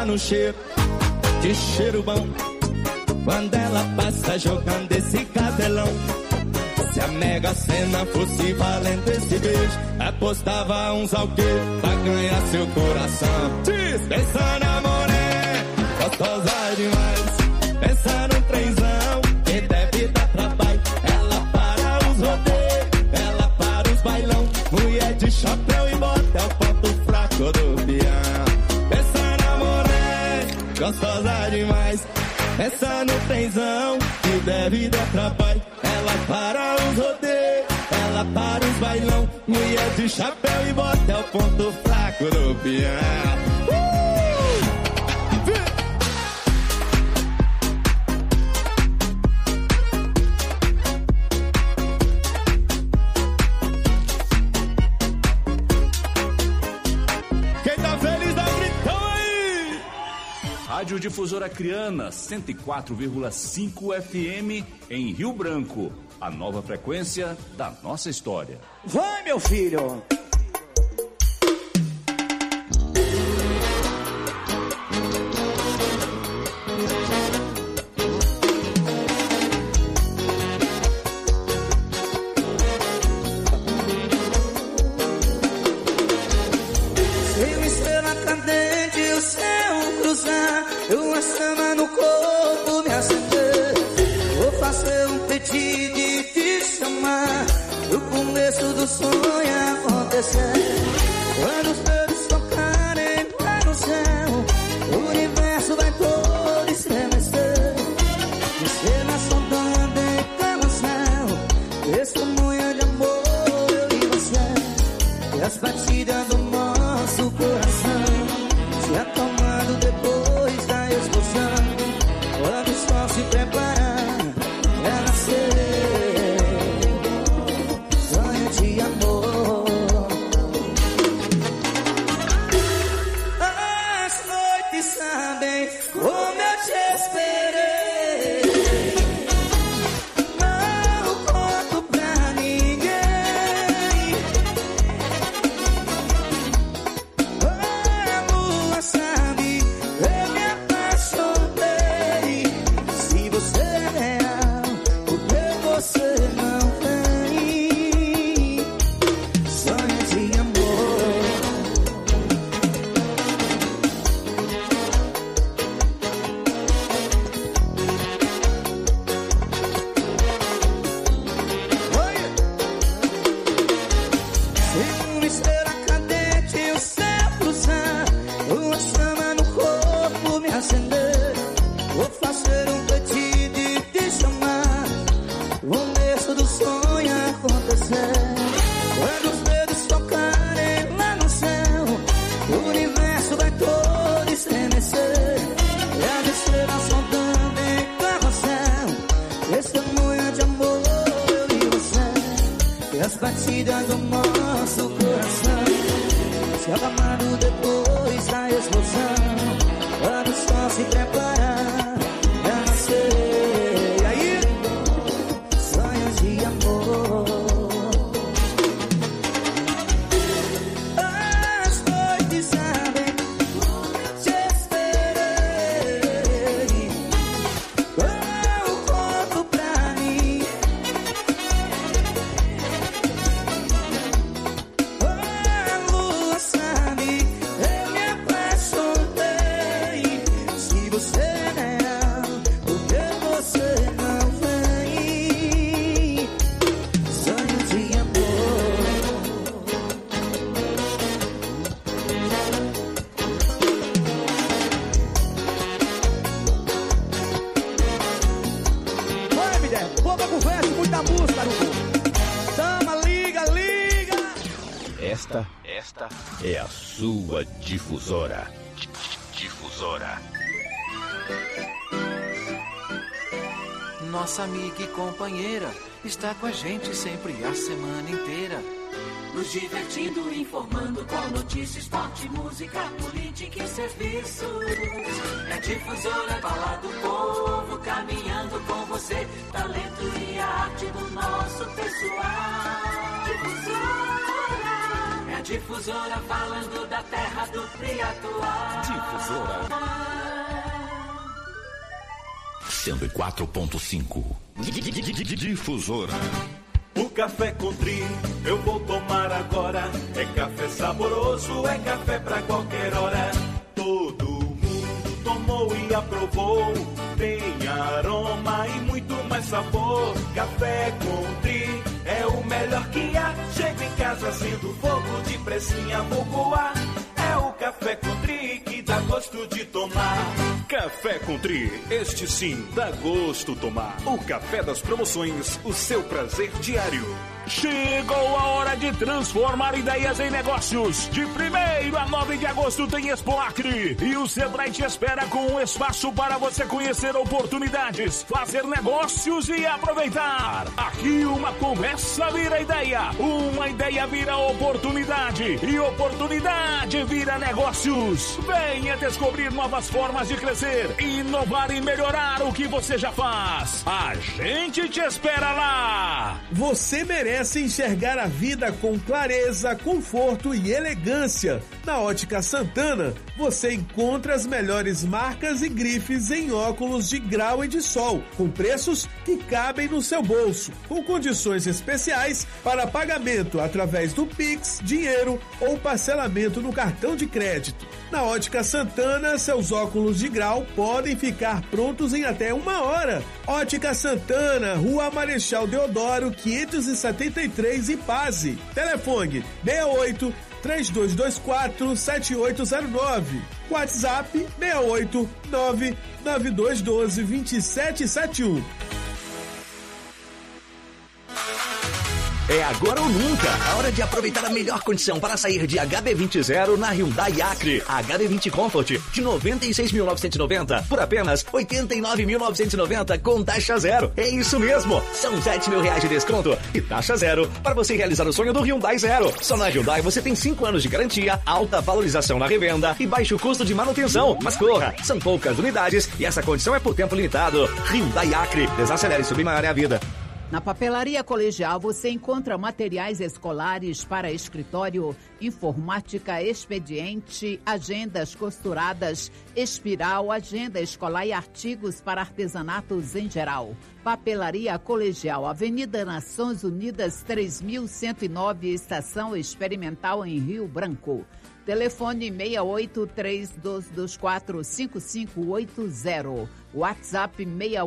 no cheiro, que cheiro bom. Quando ela passa jogando esse cabelão. Se a Mega Sena fosse valendo esse beijo, apostava uns alqueires pra ganhar seu coração. Diz, pensa na morena, gostosa demais. Pensa num trenzão, que deve dar trabalho. Ela para os rodeios, ela para os bailão. Mulher de chapéu e bota é o ponto fraco do peão. Pensa na morena, gostosa demais. Pensa no trenzão, que deve dar trabalho. Ela para os rodeios, ela para os bailão. Mulher de chapéu e bota é o ponto fraco do peão. Quem tá feliz dá gritão aí! Rádio Difusora Acreana, 104,5 FM em Rio Branco. A nova frequência da nossa história. Vai, meu filho! Se uma estrela cadente o céu cruzar, uma chama no corpo me acender, vou fazer um pedido e te chamar, o começo do sonho acontecer. Quando os dedos tocarem lá no céu, o universo vai todo estremecer. Você na sondando em carrossel, testemunha de amor, eu e você. E as batidas do nosso coração se acalmando depois da explosão. Quando o sol se preparar pra nascer, sonho de amor. As noites sabem como eu te esperei. Não conto pra ninguém. A lua sabe, eu me apaixonei. Se você é real, por que você não vem? Sonho de amor. Se uma estrela cadente o céu cruzar, uma chama no corpo me acender, vou fazer um pedido e te chamar, o começo do sonho acontecer. Quando os dedos tocarem lá no céu, o universo vai todo estremecer. E as estrelas sondando em carrossel, testemunha de amor, eu e você. E as batidas do nosso coração se acalmando depois da explosão. Quando o sol se preparar pra nascer, e aí, sonhos de amor. As noites sabem como eu te esperei. Eu conto pra mim. A lua sabe, eu me apaixonei. Se você é real, por que você não vem? Sonho de amor. Vai, mulher, pouca conversa e muita música, Arubu. Tama, liga, liga! Esta é a sua difusora. Difusora. Nossa amiga e companheira está com a gente sempre a semana inteira. Nos divertindo, informando com notícias, esporte, música, política e serviços. É Difusora, fala do povo, caminhando com você. Talento e arte do nosso pessoal. Difusora, é Difusora falando da terra do Triatuá. Difusora 104.5. Difusora. O café Country eu vou tomar agora. É café saboroso, é café pra qualquer hora. Todo mundo tomou e aprovou. Tem aroma e muito mais sabor. Café Country é o melhor que há. Chego em casa acendo fogo, de pressinha vou coar. É o Café Country que dá gosto de tomar. Café Country, este sim dá gosto tomar. O café das promoções, o seu prazer diário. Chegou a hora de transformar ideias em negócios. De 1º a 9 de agosto tem Expo Acre. E o Sebrae te espera com um espaço para você conhecer oportunidades, fazer negócios e aproveitar. Aqui uma conversa vira ideia, uma ideia vira oportunidade e oportunidade vira negócios. Venha descobrir novas formas de crescer, inovar e melhorar o que você já faz. A gente te espera lá. Você merece enxergar a vida com clareza, conforto e elegância. Na Ótica Santana, você encontra as melhores marcas e grifes em óculos de grau e de sol, com preços que cabem no seu bolso, com condições especiais para pagamento através do Pix, dinheiro ou parcelamento no cartão de crédito. Na Ótica Santana, seus óculos de grau podem ficar prontos em até 1 hora. Ótica Santana, Rua Marechal Deodoro, 573, Ipase. Telefone 68 3224 7809. WhatsApp 68 99212 2771. É agora ou nunca. A hora de aproveitar a melhor condição para sair de HB20 Zero na Hyundai Acre. HB20 Comfort de 96.990 por apenas 89.990 com taxa zero. É isso mesmo. São R$7.000 de desconto e taxa zero para você realizar o sonho do Hyundai Zero. Só na Hyundai você tem 5 anos de garantia, alta valorização na revenda e baixo custo de manutenção. Mas corra, são poucas unidades e essa condição é por tempo limitado. Hyundai Acre. Desacelere e submare a vida. Na Papelaria Colegial você encontra materiais escolares para escritório, informática, expediente, agendas costuradas, espiral, agenda escolar e artigos para artesanatos em geral. Papelaria Colegial, Avenida Nações Unidas 3109, Estação Experimental em Rio Branco. Telefone 68-3224-5580. WhatsApp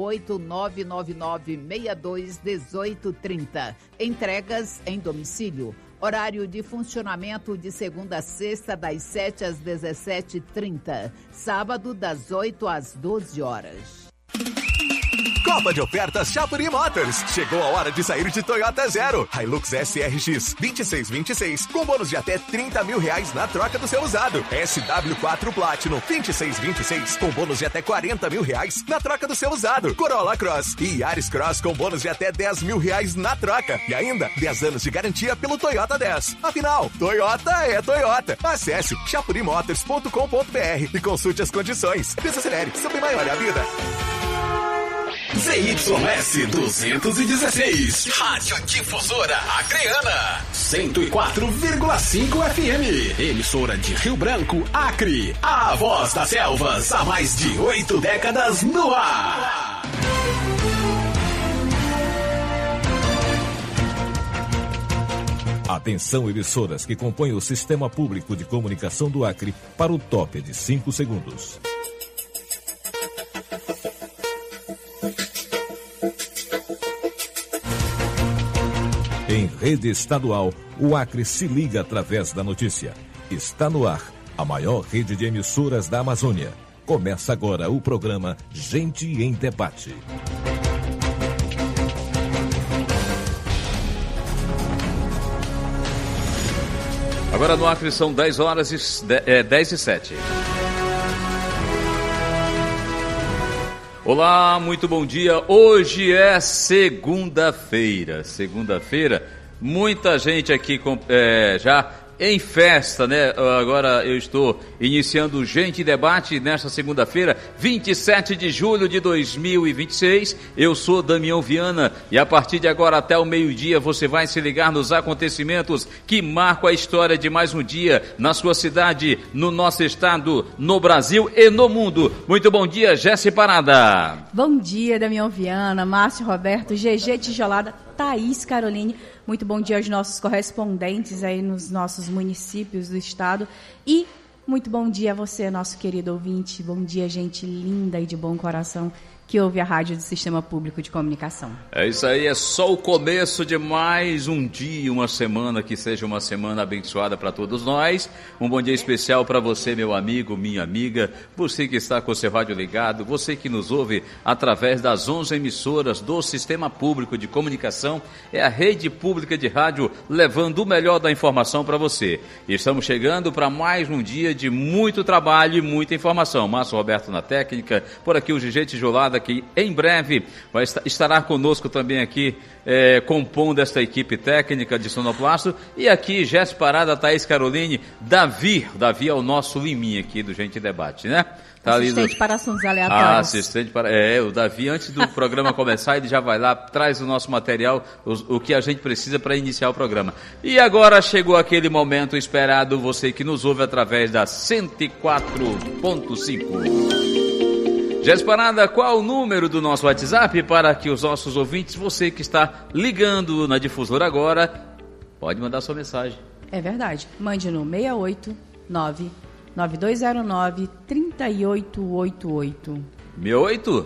68999621830. Entregas em domicílio. Horário de funcionamento de segunda a sexta, das 7 às 17h30. Sábado, das 8 às 12 horas. Copa de ofertas Chapuri Motors. Chegou a hora de sair de Toyota Zero. Hilux SRX 2626 com bônus de até R$30.000 na troca do seu usado. SW4 Platinum 2626 com bônus de até R$40.000 na troca do seu usado. Corolla Cross e Yaris Cross com bônus de até R$10.000 na troca. E ainda 10 anos de garantia pelo Toyota 10. Afinal, Toyota é Toyota. Acesse chapurimotors.com.br e consulte as condições. Desacelere, sobre maior a vida. ZYS 216, Rádio Difusora Acreana, 104,5 FM, emissora de Rio Branco, Acre, a voz das selvas, há mais de 8 décadas no ar. Atenção, emissoras que compõem o Sistema Público de Comunicação do Acre para o top de 5 segundos. Em rede estadual, o Acre se liga através da notícia. Está no ar, a maior rede de emissoras da Amazônia. Começa agora o programa Gente em Debate. Agora no Acre são 10 horas e 10h07. Olá, muito bom dia. Hoje é segunda-feira. Muita gente aqui já em festa, né? Agora eu estou iniciando o Gente Debate nesta segunda-feira, 27 de julho de 2026. Eu sou Damião Viana e a partir de agora até o meio-dia você vai se ligar nos acontecimentos que marcam a história de mais um dia na sua cidade, no nosso estado, no Brasil e no mundo. Muito bom dia, Jéssica Parada. Bom dia, Damião Viana, Márcio Roberto, GG Tijolada, Thaís Caroline. Muito bom dia aos nossos correspondentes aí nos nossos municípios do estado. E muito bom dia a você, nosso querido ouvinte. Bom dia, gente linda e de bom coração que ouve a rádio do Sistema Público de Comunicação. É isso aí, é só o começo de mais um dia, uma semana, que seja uma semana abençoada para todos nós. Um bom dia especial para você, meu amigo, minha amiga, você que está com o seu rádio ligado, você que nos ouve através das 11 emissoras do Sistema Público de Comunicação, é a rede pública de rádio levando o melhor da informação para você. Estamos chegando para mais um dia de muito trabalho e muita informação. Márcio Roberto na técnica, por aqui o GG Tijolada, que em breve estará conosco também aqui, compondo esta equipe técnica de Sonoplasto. E aqui, Jéssica Parada, Thaís Caroline, Davi é o nosso liminha aqui do Gente Debate, né? Tá assistente para assuntos aleatórios. Assistente para... o Davi, antes do programa começar, ele já vai lá, traz o nosso material, o que a gente precisa para iniciar o programa. E agora chegou aquele momento esperado, você que nos ouve através da 104.5. Jéssica Parada, qual o número do nosso WhatsApp para que os nossos ouvintes, você que está ligando na difusora agora, pode mandar sua mensagem. É verdade. Mande no 689-9209-3888. 68?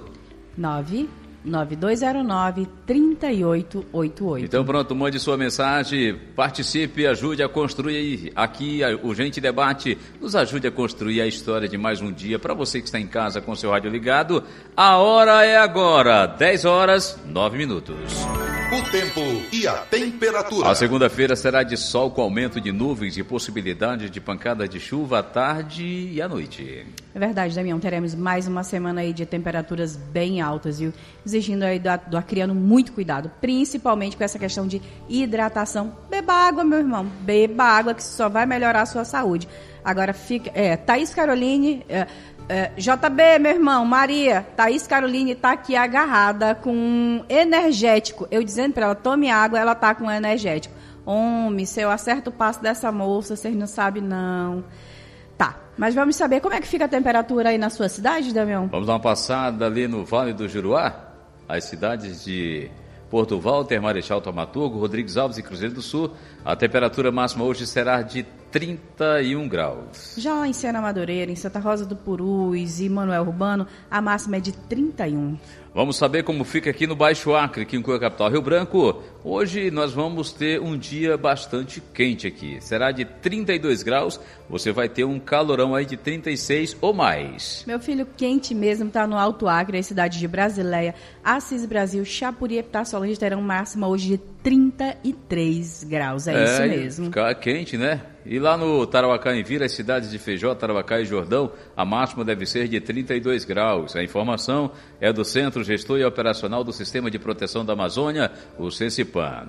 99209-3888. Então pronto, mande sua mensagem, participe, ajude a construir aqui o Gente Debate, nos ajude a construir a história de mais um dia. Para você que está em casa com seu rádio ligado, a hora é agora, 10 horas, 9 minutos. O tempo e a temperatura. A segunda-feira será de sol com aumento de nuvens e possibilidade de pancada de chuva à tarde e à noite. É verdade, Damião, teremos mais uma semana aí de temperaturas bem altas, viu? Exigindo aí do acriano muito cuidado, principalmente com essa questão de hidratação. Beba água, meu irmão, beba água que só vai melhorar a sua saúde. Agora fica, Thaís Caroline... JB, meu irmão, Maria, Thaís Caroline tá aqui agarrada com um energético. Eu dizendo pra ela, tome água, ela tá com um energético. Homem, se eu acerto o passo dessa moça, vocês não sabem não. Tá, mas vamos saber como é que fica a temperatura aí na sua cidade, Damião? Vamos dar uma passada ali no Vale do Juruá, as cidades de Porto Walter, Marechal Thaumaturgo, Rodrigues Alves e Cruzeiro do Sul. A temperatura máxima hoje será de 31 graus. Já em Sena Madureira, em Santa Rosa do Purus e Manuel Urbano, a máxima é de 31. Vamos saber como fica aqui no Baixo Acre, aqui em Coa Capital, Rio Branco. Hoje nós vamos ter um dia bastante quente aqui. Será de 32 graus, você vai ter um calorão aí de 36 ou mais. Meu filho, quente mesmo, está no Alto Acre, as cidades de Brasileia, Assis Brasil, Chapuri e Epitaçolândia terão máxima hoje de 33 graus. É isso mesmo. Fica quente, né? E lá no Tarauacá, em Vira, as cidades de Feijó, Tarauacá e Jordão, a máxima deve ser de 32 graus. A informação é do Centro Gestor e Operacional do Sistema de Proteção da Amazônia, o CECIPAM.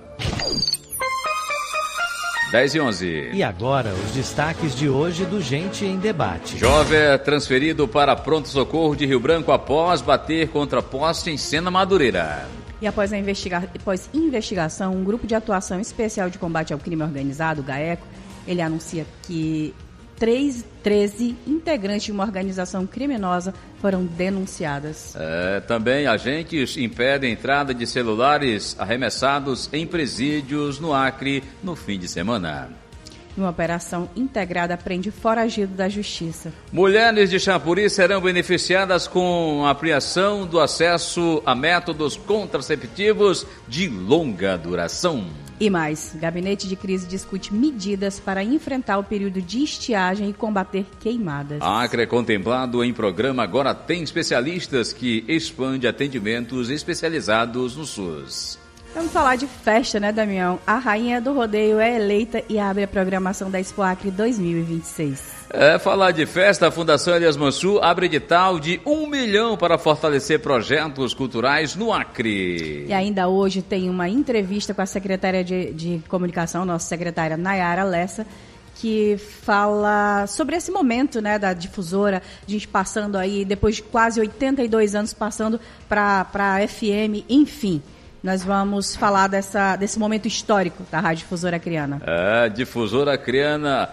10 e 11. E agora, os destaques de hoje do Gente em Debate. Jovem é transferido para pronto-socorro de Rio Branco após bater contra poste em Sena Madureira. E após investigação, um grupo de atuação especial de combate ao crime organizado, o GAECO, ele anuncia que 13 integrantes de uma organização criminosa foram denunciadas. Também agentes impedem a entrada de celulares arremessados em presídios no Acre no fim de semana. Uma operação integrada prende foragido da justiça. Mulheres de Chapuri serão beneficiadas com a ampliação do acesso a métodos contraceptivos de longa duração. E mais, Gabinete de Crise discute medidas para enfrentar o período de estiagem e combater queimadas. A Acre é contemplado em programa Agora Tem Especialistas, que expande atendimentos especializados no SUS. Vamos falar de festa, né, Damião? A rainha do rodeio é eleita e abre a programação da Expo Acre 2026. Falar de festa, a Fundação Elias Mansur abre edital de 1 milhão para fortalecer projetos culturais no Acre. E ainda hoje tem uma entrevista com a secretária de comunicação, nossa secretária Nayara Lessa, que fala sobre esse momento, né, da difusora, a gente passando aí, depois de quase 82 anos, passando para a FM, enfim. Nós vamos falar desse momento histórico da Rádio Difusora Acreana. Difusora Acreana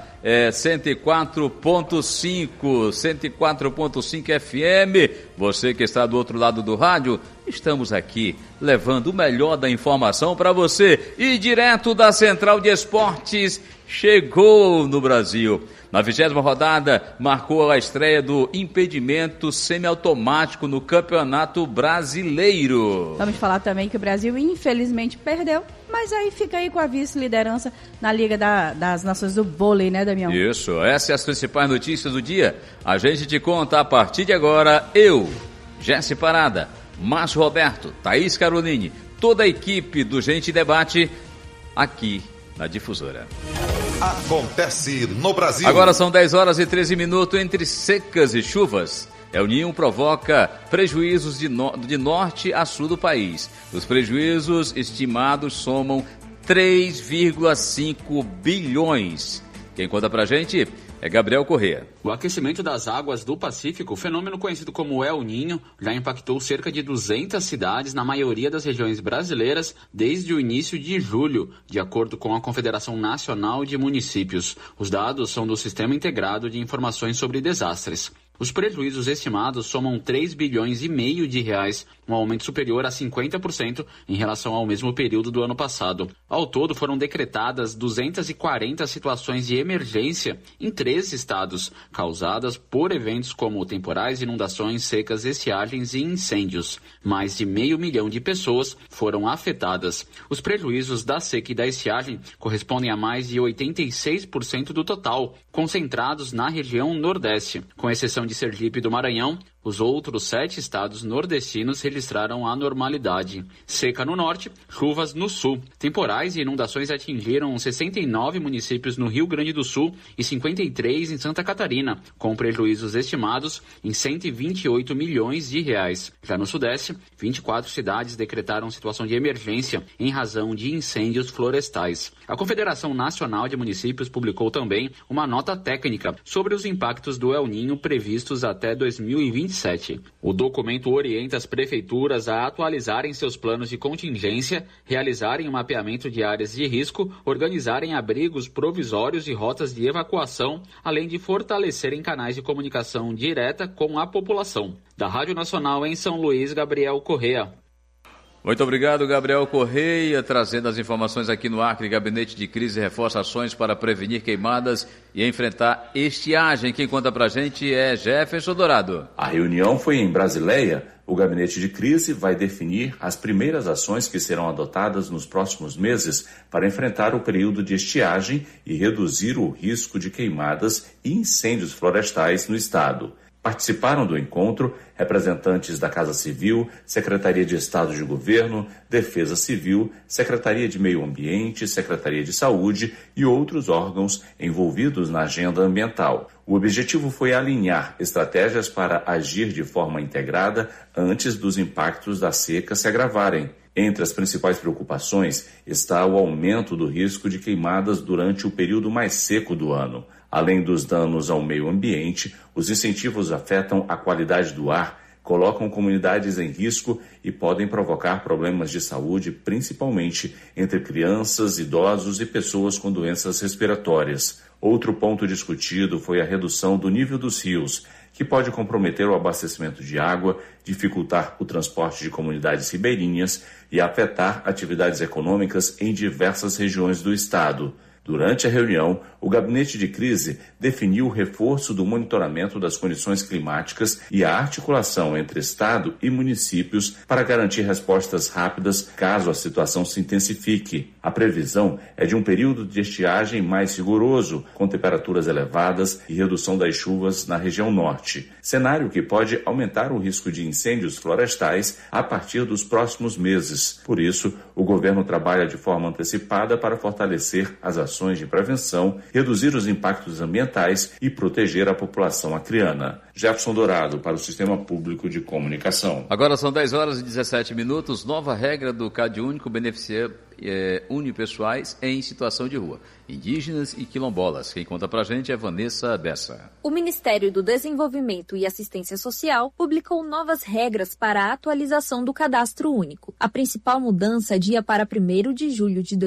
104.5 FM. Você que está do outro lado do rádio, estamos aqui levando o melhor da informação para você. E direto da Central de Esportes, chegou no Brasil. Na 20ª rodada, marcou a estreia do impedimento semiautomático no Campeonato Brasileiro. Vamos falar também que o Brasil, infelizmente, perdeu, mas aí fica aí com a vice-liderança na Liga das Nações do Vôlei, né, Damião? Isso, essas são as principais notícias do dia. A gente te conta a partir de agora, eu, Jesse Parada, Márcio Roberto, Thaís Caroline, toda a equipe do Gente Debate, aqui na Difusora. Acontece no Brasil. Agora são 10 horas e 13 minutos. Entre secas e chuvas, El Niño provoca prejuízos de norte a sul do país. Os prejuízos estimados somam 3,5 bilhões. Quem conta pra gente é Gabriel Corrêa. O aquecimento das águas do Pacífico, fenômeno conhecido como El Niño, já impactou cerca de 200 cidades na maioria das regiões brasileiras desde o início de julho, de acordo com a Confederação Nacional de Municípios. Os dados são do Sistema Integrado de Informações sobre Desastres. Os prejuízos estimados somam 3 bilhões e meio de reais, um aumento superior a 50% em relação ao mesmo período do ano passado. Ao todo, foram decretadas 240 situações de emergência em 13 estados, causadas por eventos como temporais, inundações, secas, estiagens e incêndios. Mais de 500 mil de pessoas foram afetadas. Os prejuízos da seca e da estiagem correspondem a mais de 86% do total, concentrados na região Nordeste, com exceção de Sergipe e do Maranhão. Os outros 7 estados nordestinos registraram a normalidade. Seca no norte, chuvas no sul. Temporais e inundações atingiram 69 municípios no Rio Grande do Sul e 53 em Santa Catarina, com prejuízos estimados em 128 milhões de reais. Já no sudeste, 24 cidades decretaram situação de emergência em razão de incêndios florestais. A Confederação Nacional de Municípios publicou também uma nota técnica sobre os impactos do El Niño previstos até 2027. O documento orienta as prefeituras a atualizarem seus planos de contingência, realizarem um mapeamento de áreas de risco, organizarem abrigos provisórios e rotas de evacuação, além de fortalecerem canais de comunicação direta com a população. Da Rádio Nacional em São Luís, Gabriel Corrêa. Muito obrigado, Gabriel Corrêa, trazendo as informações aqui no Acre. Gabinete de Crise reforça ações para prevenir queimadas e enfrentar estiagem. Quem conta pra gente é Jefferson Dourado. A reunião foi em Brasileia. O Gabinete de Crise vai definir as primeiras ações que serão adotadas nos próximos meses para enfrentar o período de estiagem e reduzir o risco de queimadas e incêndios florestais no estado. Participaram do encontro representantes da Casa Civil, Secretaria de Estado de Governo, Defesa Civil, Secretaria de Meio Ambiente, Secretaria de Saúde e outros órgãos envolvidos na agenda ambiental. O objetivo foi alinhar estratégias para agir de forma integrada antes dos impactos da seca se agravarem. Entre as principais preocupações está o aumento do risco de queimadas durante o período mais seco do ano. Além dos danos ao meio ambiente, os incentivos afetam a qualidade do ar, colocam comunidades em risco e podem provocar problemas de saúde, principalmente entre crianças, idosos e pessoas com doenças respiratórias. Outro ponto discutido foi a redução do nível dos rios, que pode comprometer o abastecimento de água, dificultar o transporte de comunidades ribeirinhas e afetar atividades econômicas em diversas regiões do estado. Durante a reunião, o Gabinete de Crise definiu o reforço do monitoramento das condições climáticas e a articulação entre Estado e municípios para garantir respostas rápidas caso a situação se intensifique. A previsão é de um período de estiagem mais rigoroso, com temperaturas elevadas e redução das chuvas na região norte, cenário que pode aumentar o risco de incêndios florestais a partir dos próximos meses. Por isso, o governo trabalha de forma antecipada para fortalecer as ações de prevenção, reduzir os impactos ambientais e proteger a população acreana. Jefferson Dourado, para o Sistema Público de Comunicação. Agora são 10 horas e 17 minutos. Nova regra do CadÚnico beneficia unipessoais em situação de rua, indígenas e quilombolas. Quem conta pra gente é Vanessa Bessa. O Ministério do Desenvolvimento e Assistência Social publicou novas regras para a atualização do Cadastro Único. A principal mudança adia para 1º de julho de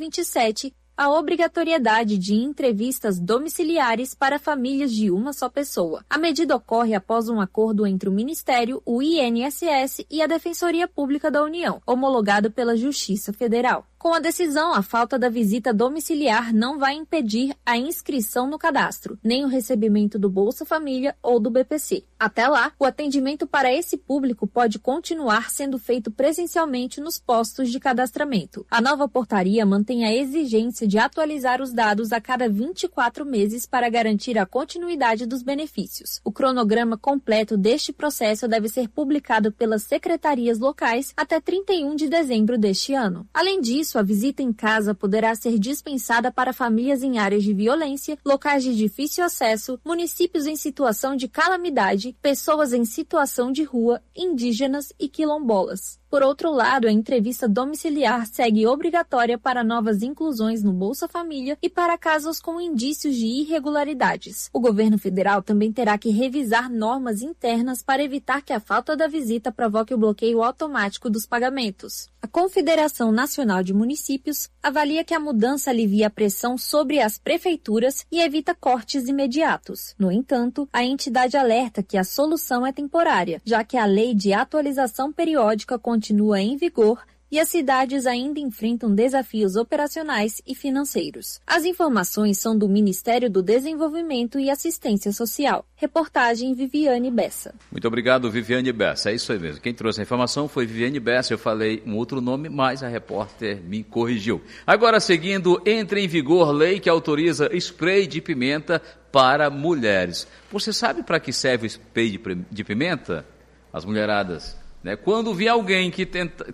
2027 a obrigatoriedade de entrevistas domiciliares para famílias de uma só pessoa. A medida ocorre após um acordo entre o Ministério, o INSS e a Defensoria Pública da União, homologado pela Justiça Federal. Com a decisão, a falta da visita domiciliar não vai impedir a inscrição no cadastro, nem o recebimento do Bolsa Família ou do BPC. Até lá, o atendimento para esse público pode continuar sendo feito presencialmente nos postos de cadastramento. A nova portaria mantém a exigência de atualizar os dados a cada 24 meses para garantir a continuidade dos benefícios. O cronograma completo deste processo deve ser publicado pelas secretarias locais até 31 de dezembro deste ano. Além disso, a visita em casa poderá ser dispensada para famílias em áreas de violência, locais de difícil acesso, municípios em situação de calamidade, pessoas em situação de rua, indígenas e quilombolas. Por outro lado, a entrevista domiciliar segue obrigatória para novas inclusões no Bolsa Família e para casos com indícios de irregularidades. O governo federal também terá que revisar normas internas para evitar que a falta da visita provoque o bloqueio automático dos pagamentos. A Confederação Nacional de Municípios avalia que a mudança alivia a pressão sobre as prefeituras e evita cortes imediatos. No entanto, a entidade alerta que a solução é temporária, já que a lei de atualização periódica continua em vigor e as cidades ainda enfrentam desafios operacionais e financeiros. As informações são do Ministério do Desenvolvimento e Assistência Social. Reportagem Viviane Bessa. Muito obrigado, Viviane Bessa. É isso aí mesmo. Quem trouxe a informação foi Viviane Bessa. Eu falei um outro nome, mas a repórter me corrigiu. Agora, seguindo, entra em vigor lei que autoriza spray de pimenta para mulheres. Você sabe para que serve o spray de pimenta? As mulheradas. Quando vier alguém que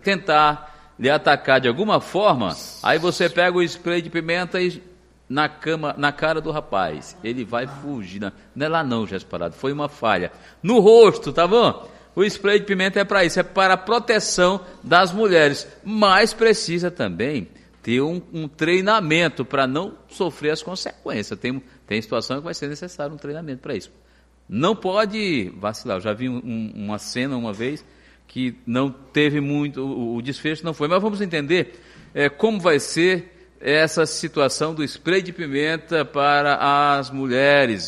tentar lhe atacar de alguma forma, aí você pega o spray de pimenta e na cara do rapaz. Ele vai fugir. Não é lá não, Jéssica Parado, foi uma falha. No rosto, tá bom? O spray de pimenta é para isso, é para a proteção das mulheres. Mas precisa também ter um treinamento para não sofrer as consequências. Tem situação que vai ser necessário um treinamento para isso. Não pode vacilar. Eu já vi uma cena uma vez que não teve muito, o desfecho não foi. Mas vamos entender como vai ser essa situação do spray de pimenta para as mulheres.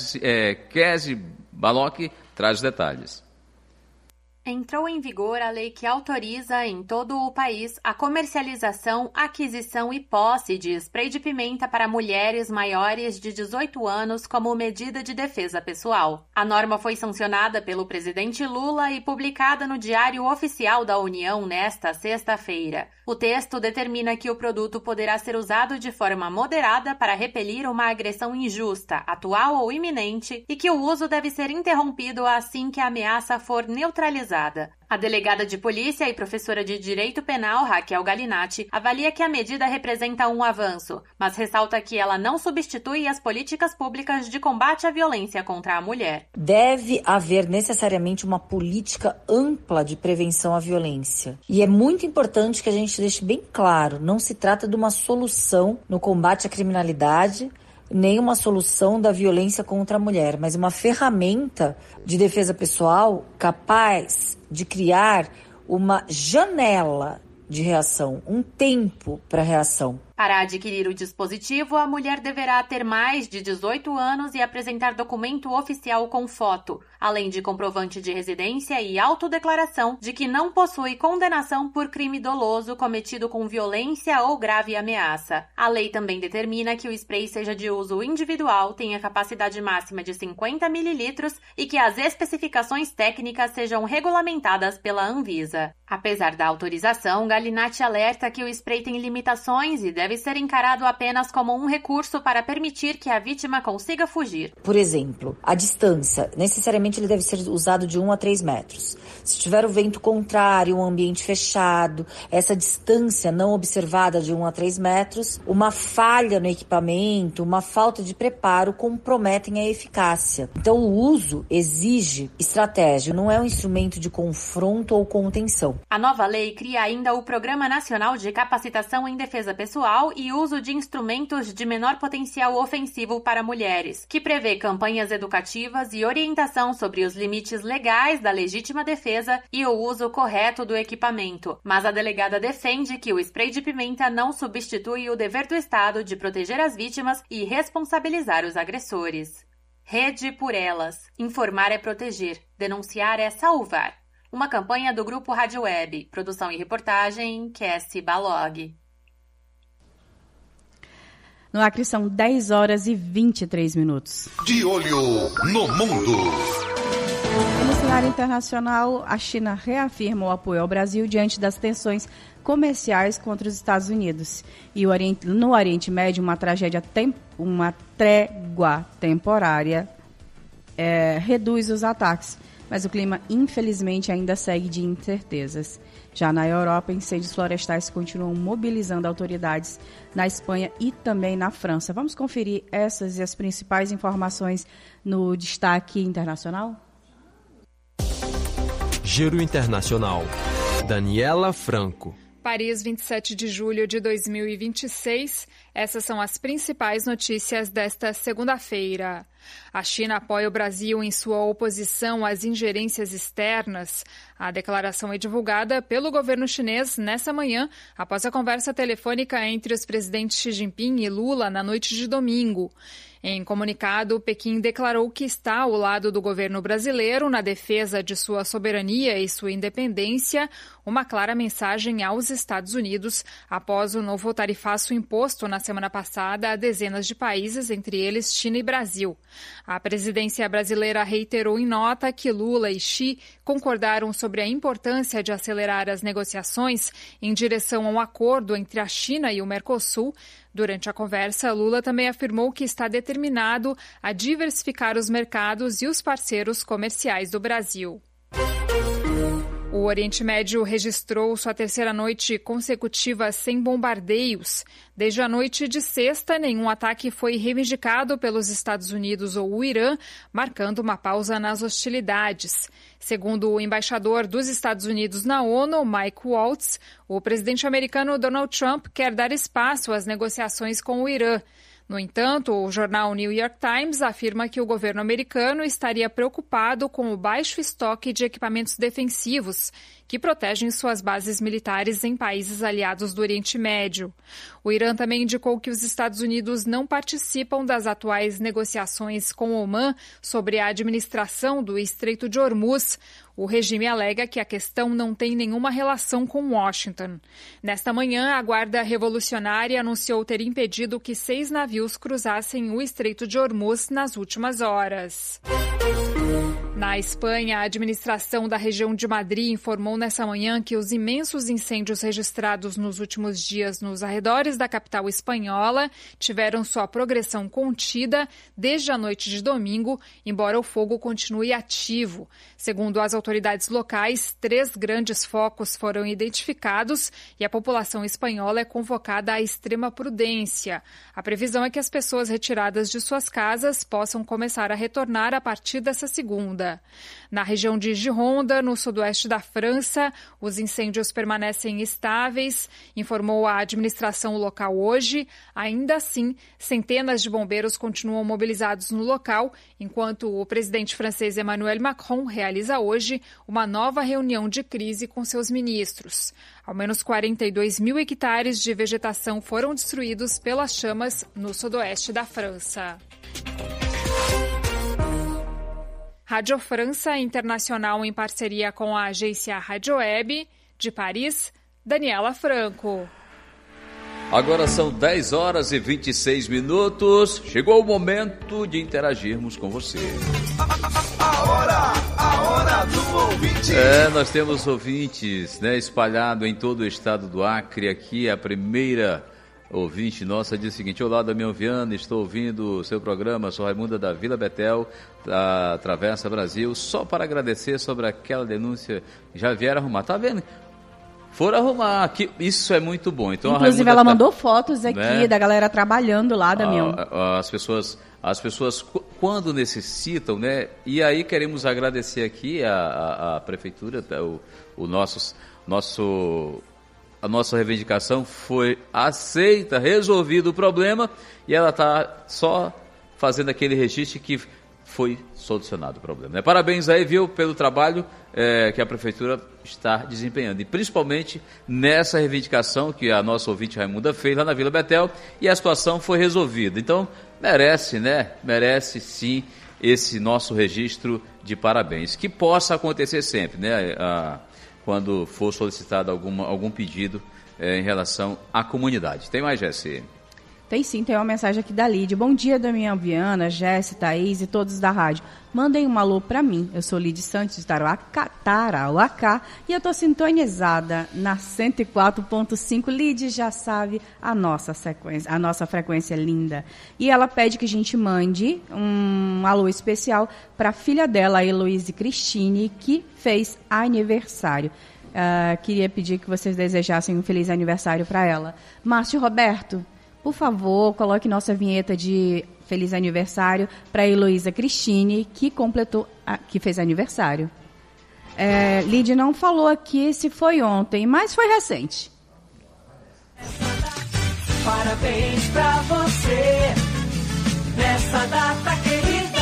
Kézia Balocchi traz os detalhes. Entrou em vigor a lei que autoriza em todo o país a comercialização, aquisição e posse de spray de pimenta para mulheres maiores de 18 anos como medida de defesa pessoal. A norma foi sancionada pelo presidente Lula e publicada no Diário Oficial da União nesta sexta-feira. O texto determina que o produto poderá ser usado de forma moderada para repelir uma agressão injusta, atual ou iminente, e que o uso deve ser interrompido assim que a ameaça for neutralizada. A delegada de polícia e professora de Direito Penal, Raquel Galinatti, avalia que a medida representa um avanço, mas ressalta que ela não substitui as políticas públicas de combate à violência contra a mulher. Deve haver necessariamente uma política ampla de prevenção à violência. E é muito importante que a gente deixe bem claro, não se trata de uma solução no combate à criminalidade, nem uma solução da violência contra a mulher, mas uma ferramenta de defesa pessoal capaz de criar uma janela de reação, um tempo para reação. Para adquirir o dispositivo, a mulher deverá ter mais de 18 anos e apresentar documento oficial com foto, além de comprovante de residência e autodeclaração de que não possui condenação por crime doloso cometido com violência ou grave ameaça. A lei também determina que o spray seja de uso individual, tenha capacidade máxima de 50 ml e que as especificações técnicas sejam regulamentadas pela Anvisa. Apesar da autorização, Galinatti alerta que o spray tem limitações e deve deve ser encarado apenas como um recurso para permitir que a vítima consiga fugir. Por exemplo, a distância. Necessariamente ele deve ser usado de 1 a 3 metros. Se tiver o vento contrário, um ambiente fechado, essa distância não observada de 1 a 3 metros, uma falha no equipamento, uma falta de preparo comprometem a eficácia. Então o uso exige estratégia, não é um instrumento de confronto ou contenção. A nova lei cria ainda o Programa Nacional de Capacitação em Defesa Pessoal e Uso de Instrumentos de Menor Potencial Ofensivo para Mulheres, que prevê campanhas educativas e orientação sobre os limites legais da legítima defesa e o uso correto do equipamento. Mas a delegada defende que o spray de pimenta não substitui o dever do Estado de proteger as vítimas e responsabilizar os agressores. Rede por Elas. Informar é proteger. Denunciar é salvar. Uma campanha do Grupo Rádio Web. Produção e reportagem, Cassie Balog. No Acre são 10 horas e 23 minutos. De olho no mundo. No cenário internacional, a China reafirma o apoio ao Brasil diante das tensões comerciais contra os Estados Unidos. E no Oriente Médio, uma trégua temporária reduz os ataques. Mas o clima, infelizmente, ainda segue de incertezas. Já na Europa, incêndios florestais continuam mobilizando autoridades na Espanha e também na França. Vamos conferir essas e as principais informações no Destaque Internacional? Giro Internacional. Daniela Franco. Paris, 27 de julho de 2026. Essas são as principais notícias desta segunda-feira. A China apoia o Brasil em sua oposição às ingerências externas. A declaração é divulgada pelo governo chinês nessa manhã, após a conversa telefônica entre os presidentes Xi Jinping e Lula na noite de domingo. Em comunicado, Pequim declarou que está ao lado do governo brasileiro na defesa de sua soberania e sua independência, uma clara mensagem aos Estados Unidos após o novo tarifaço imposto na semana passada a dezenas de países, entre eles China e Brasil. A presidência brasileira reiterou em nota que Lula e Xi concordaram sobre a importância de acelerar as negociações em direção a um acordo entre a China e o Mercosul. Durante a conversa, Lula também afirmou que está determinado a diversificar os mercados e os parceiros comerciais do Brasil. O Oriente Médio registrou sua terceira noite consecutiva sem bombardeios. Desde a noite de sexta, nenhum ataque foi reivindicado pelos Estados Unidos ou o Irã, marcando uma pausa nas hostilidades. Segundo o embaixador dos Estados Unidos na ONU, Mike Waltz, o presidente americano Donald Trump quer dar espaço às negociações com o Irã. No entanto, o jornal New York Times afirma que o governo americano estaria preocupado com o baixo estoque de equipamentos defensivos que protegem suas bases militares em países aliados do Oriente Médio. O Irã também indicou que os Estados Unidos não participam das atuais negociações com Omã sobre a administração do Estreito de Hormuz. O regime alega que a questão não tem nenhuma relação com Washington. Nesta manhã, a Guarda Revolucionária anunciou ter impedido que 6 navios cruzassem o Estreito de Hormuz nas últimas horas. Na Espanha, a administração da região de Madrid informou nessa manhã que os imensos incêndios registrados nos últimos dias nos arredores da capital espanhola tiveram sua progressão contida desde a noite de domingo, embora o fogo continue ativo. Segundo as autoridades locais, 3 grandes focos foram identificados e a população espanhola é convocada à extrema prudência. A previsão é que as pessoas retiradas de suas casas possam começar a retornar a partir dessa segunda. Na região de Gironda, no sudoeste da França, os incêndios permanecem estáveis, informou a administração local hoje. Ainda assim, centenas de bombeiros continuam mobilizados no local, enquanto o presidente francês Emmanuel Macron realiza hoje uma nova reunião de crise com seus ministros. Ao menos 42 mil hectares de vegetação foram destruídos pelas chamas no sudoeste da França. Rádio França Internacional em parceria com a agência Rádio Web, de Paris, Daniela Franco. Agora são 10 horas e 26 minutos. Chegou o momento de interagirmos com você. A hora do ouvinte. Nós temos ouvintes, espalhado em todo o estado do Acre. Aqui a primeira ouvinte nossa, diz o seguinte: olá, Damião Viana, estou ouvindo o seu programa, sou Raimunda da Vila Betel, da Travessa Brasil, só para agradecer sobre aquela denúncia, já vieram arrumar, tá vendo? Foram arrumar, que isso é muito bom. Então, inclusive ela mandou fotos aqui, né, da galera trabalhando lá, Damião. As pessoas quando necessitam, né? E aí queremos agradecer aqui a prefeitura, a nossa reivindicação foi aceita, resolvido o problema, e ela está só fazendo aquele registro que foi solucionado o problema, né? Parabéns aí, viu, pelo trabalho que a prefeitura está desempenhando, e principalmente nessa reivindicação que a nossa ouvinte Raimunda fez lá na Vila Betel, e a situação foi resolvida. Então, merece, né? Merece sim esse nosso registro de parabéns, que possa acontecer sempre, né? Quando for solicitado algum pedido em relação à comunidade. Tem mais, Jéssica? Tem sim, tem uma mensagem aqui da Lide. Bom dia, Damião Viana, Jéssica, Thaís e todos da rádio. Mandem um alô pra mim. Eu sou Lide Santos de Tarauacá e eu tô sintonizada na 104.5. Lide já sabe a nossa frequência linda. E ela pede que a gente mande um alô especial pra filha dela, a Heloíse Cristine, que fez aniversário. Queria pedir que vocês desejassem um feliz aniversário para ela. Márcio Roberto, por favor, coloque nossa vinheta de feliz aniversário para a Heloísa Cristine, que fez aniversário. Lídia não falou aqui se foi ontem, mas foi recente. Parabéns pra você, nessa data querida.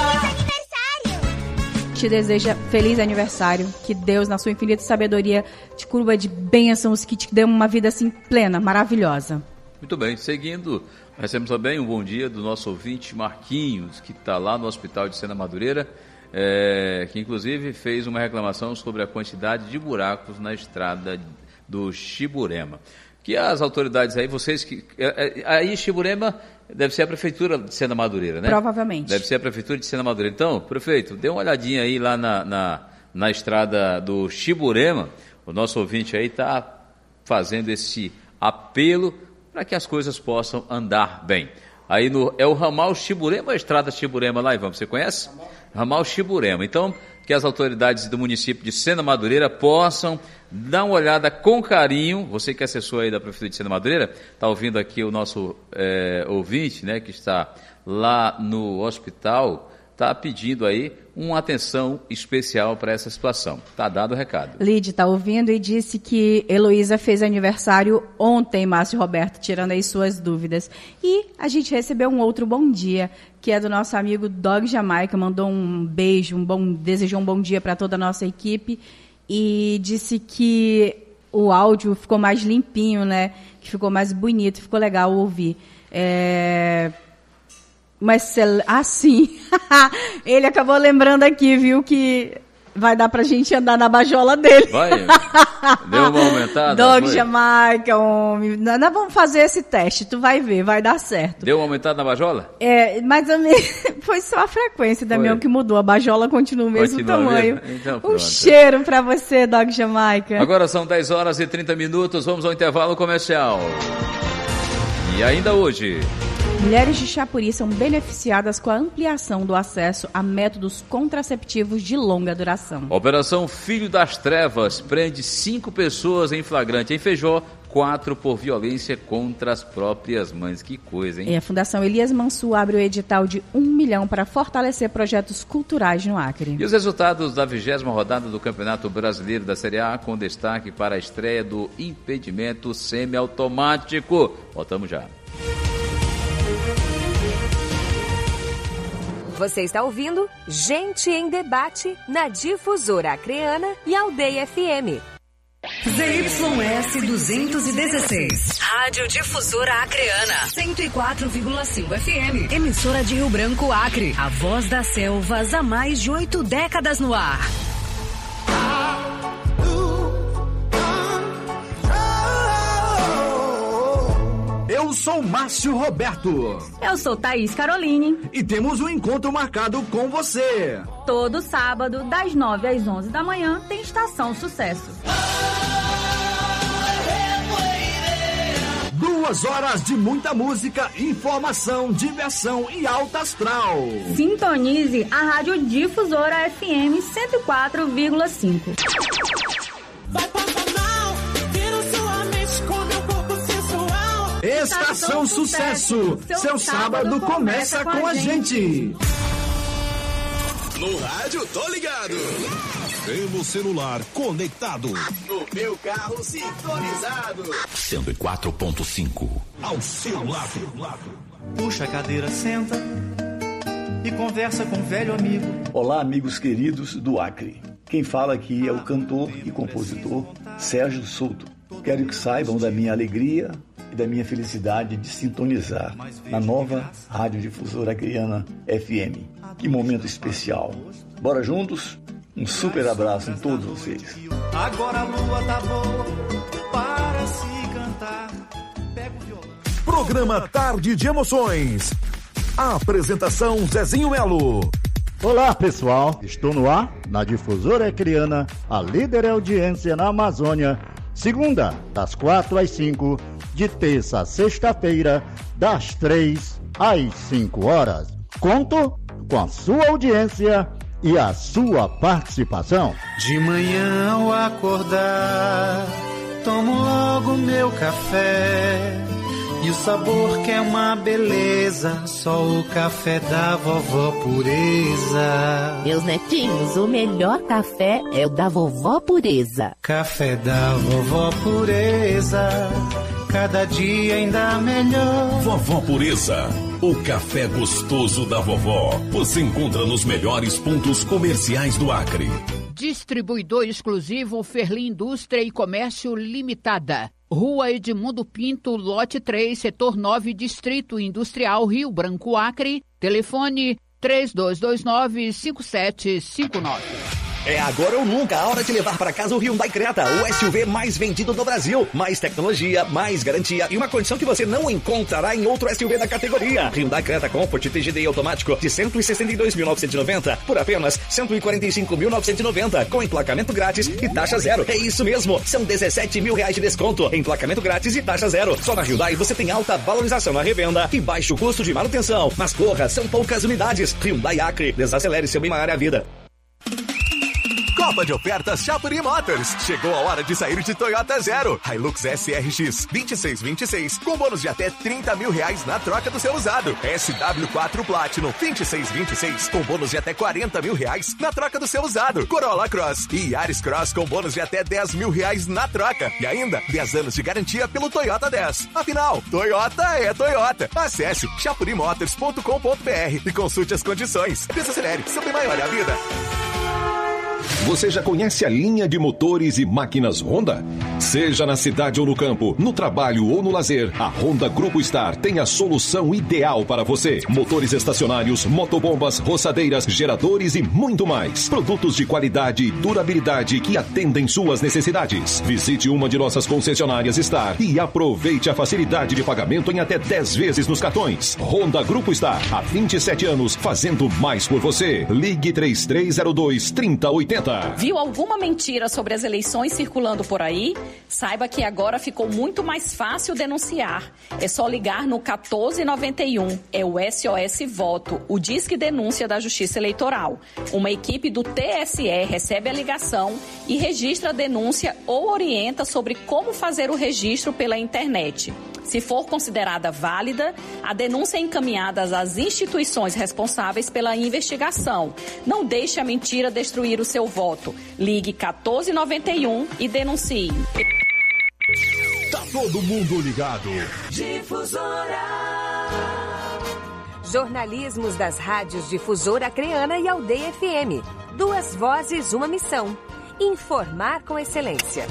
Te deseja feliz aniversário, que Deus, na sua infinita sabedoria, te curva de bênçãos, que te dê uma vida assim plena, maravilhosa. Muito bem, seguindo, recebemos também um bom dia do nosso ouvinte Marquinhos, que está lá no Hospital de Sena Madureira, que inclusive fez uma reclamação sobre a quantidade de buracos na estrada do Chiburema. Que as autoridades aí, vocês que... Aí Chiburema deve ser a prefeitura de Sena Madureira, né? Provavelmente. Deve ser a prefeitura de Sena Madureira. Então, prefeito, dê uma olhadinha aí lá na estrada do Chiburema. O nosso ouvinte aí está fazendo esse apelo para que as coisas possam andar bem. Aí é o ramal Chiburema, a estrada Chiburema lá, Ivan, você conhece? Ramal Chiburema. Então, que as autoridades do município de Sena Madureira possam dar uma olhada com carinho. Você que é assessor aí da prefeitura de Sena Madureira, está ouvindo aqui o nosso ouvinte, né, que está lá no hospital, está pedindo aí uma atenção especial para essa situação. Está dado o recado. Lide está ouvindo e disse que Heloísa fez aniversário ontem, Márcio Roberto, tirando aí suas dúvidas. E a gente recebeu um outro bom dia, que é do nosso amigo Dog Jamaica, mandou um beijo, desejou um bom dia para toda a nossa equipe e disse que o áudio ficou mais limpinho, né? Que ficou mais bonito, ficou legal ouvir. Mas, sim, ele acabou lembrando aqui, viu, que vai dar pra gente andar na bajola dele. Vai, deu uma aumentada? Dog Jamaica, homem, nós vamos fazer esse teste, tu vai ver, vai dar certo. Deu uma aumentada na bajola? Mas foi só a frequência, Damião, que mudou, a bajola continua o mesmo tamanho. Então, um cheiro pra você, Dog Jamaica. Agora são 10 horas e 30 minutos, vamos ao intervalo comercial. E ainda hoje... Mulheres de Chapuri são beneficiadas com a ampliação do acesso a métodos contraceptivos de longa duração. Operação Filho das Trevas prende 5 pessoas em flagrante em Feijó, 4 por violência contra as próprias mães. Que coisa, hein? E a Fundação Elias Mansur abre o edital de 1 milhão para fortalecer projetos culturais no Acre. E os resultados da 20ª rodada do Campeonato Brasileiro da Série A, com destaque para a estreia do impedimento semiautomático. Voltamos já. Você está ouvindo Gente em Debate na Difusora Acreana e Aldeia FM. ZYS 216. Rádio Difusora Acreana. 104,5 FM. Emissora de Rio Branco, Acre. A voz das selvas há mais de 8 décadas no ar. Eu sou Márcio Roberto. Eu sou Thaís Caroline. E temos um encontro marcado com você. Todo sábado, das 9 às 11 da manhã, tem Estação Sucesso. 2 horas de muita música, informação, diversão e alta astral. Sintonize a Rádio Difusora FM 104,5. Vai passar mal, tira sua mente com meu corpo sensual. Estação Sucesso, seu sábado começa com a gente. No rádio, tô ligado. Pelo celular conectado. No meu carro sintonizado. 104.5. Ao seu lado. Puxa a cadeira, senta e conversa com um velho amigo. Olá, amigos queridos do Acre. Quem fala aqui é o cantor e compositor Sérgio Souto. Quero que saibam da minha alegria e da minha felicidade de sintonizar na nova Rádio Difusora Acreana FM. Que momento especial. Bora juntos? Um super abraço em todos vocês. Agora a lua tá boa para se cantar. Pega o violão. Programa Tarde de Emoções. A apresentação Zezinho Melo. Olá, pessoal. Estou no ar, na Difusora Acreana, a líder audiência na Amazônia. Segunda, das 4 às 5, de terça a sexta-feira, das 3 às 5 horas. Conto com a sua audiência e a sua participação. De manhã ao acordar, tomo logo meu café. E o sabor que é uma beleza, só o café da vovó Pureza. Meus netinhos, o melhor café é o da vovó Pureza. Café da vovó Pureza, cada dia ainda melhor. Vovó Pureza, o café gostoso da vovó. Você encontra nos melhores pontos comerciais do Acre. Distribuidor exclusivo Ferli Indústria e Comércio Limitada. Rua Edmundo Pinto, lote 3, setor 9, Distrito Industrial, Rio Branco, Acre. Telefone 3229-5759. É agora ou nunca a hora de levar para casa o Hyundai Creta, o SUV mais vendido do Brasil. Mais tecnologia, mais garantia e uma condição que você não encontrará em outro SUV da categoria. Hyundai Creta Comfort TGDI automático de 162.990 por apenas 145.990 com emplacamento grátis e taxa zero. É isso mesmo, são 17 mil reais de desconto, emplacamento grátis e taxa zero. Só na Hyundai você tem alta valorização na revenda e baixo custo de manutenção. Mas corra, são poucas unidades. Hyundai Acre, desacelere seu bem-maior à vida. Copa de ofertas Chapuri Motors. Chegou a hora de sair de Toyota Zero. Hilux SRX 2626 com bônus de até 30 mil reais na troca do seu usado. SW4 Platinum 2626 com bônus de até 40 mil reais na troca do seu usado. Corolla Cross e Yaris Cross com bônus de até 10 mil reais na troca. E ainda 10 anos de garantia pelo Toyota 10. Afinal, Toyota é Toyota. Acesse chapurimotors.com.br e consulte as condições. Desacelere, seu bem maior é a vida. Você já conhece a linha de motores e máquinas Honda? Seja na cidade ou no campo, no trabalho ou no lazer, a Honda Grupo Star tem a solução ideal para você. Motores estacionários, motobombas, roçadeiras, geradores e muito mais. Produtos de qualidade e durabilidade que atendem suas necessidades. Visite uma de nossas concessionárias Star e aproveite a facilidade de pagamento em até 10 vezes nos cartões. Honda Grupo Star, há 27 anos, fazendo mais por você. Ligue 3302-3080. Viu alguma mentira sobre as eleições circulando por aí? Saiba que agora ficou muito mais fácil denunciar. É só ligar no 1491. É o SOS Voto, o Disque Denúncia da Justiça Eleitoral. Uma equipe do TSE recebe a ligação e registra a denúncia ou orienta sobre como fazer o registro pela internet. Se for considerada válida, a denúncia é encaminhada às instituições responsáveis pela investigação. Não deixe a mentira destruir o seu voto. Ligue 1491 e denuncie. Tá todo mundo ligado. Difusora. Jornalismos das rádios Difusora Acreana e Aldeia FM. 2 vozes, uma missão. Informar com excelência.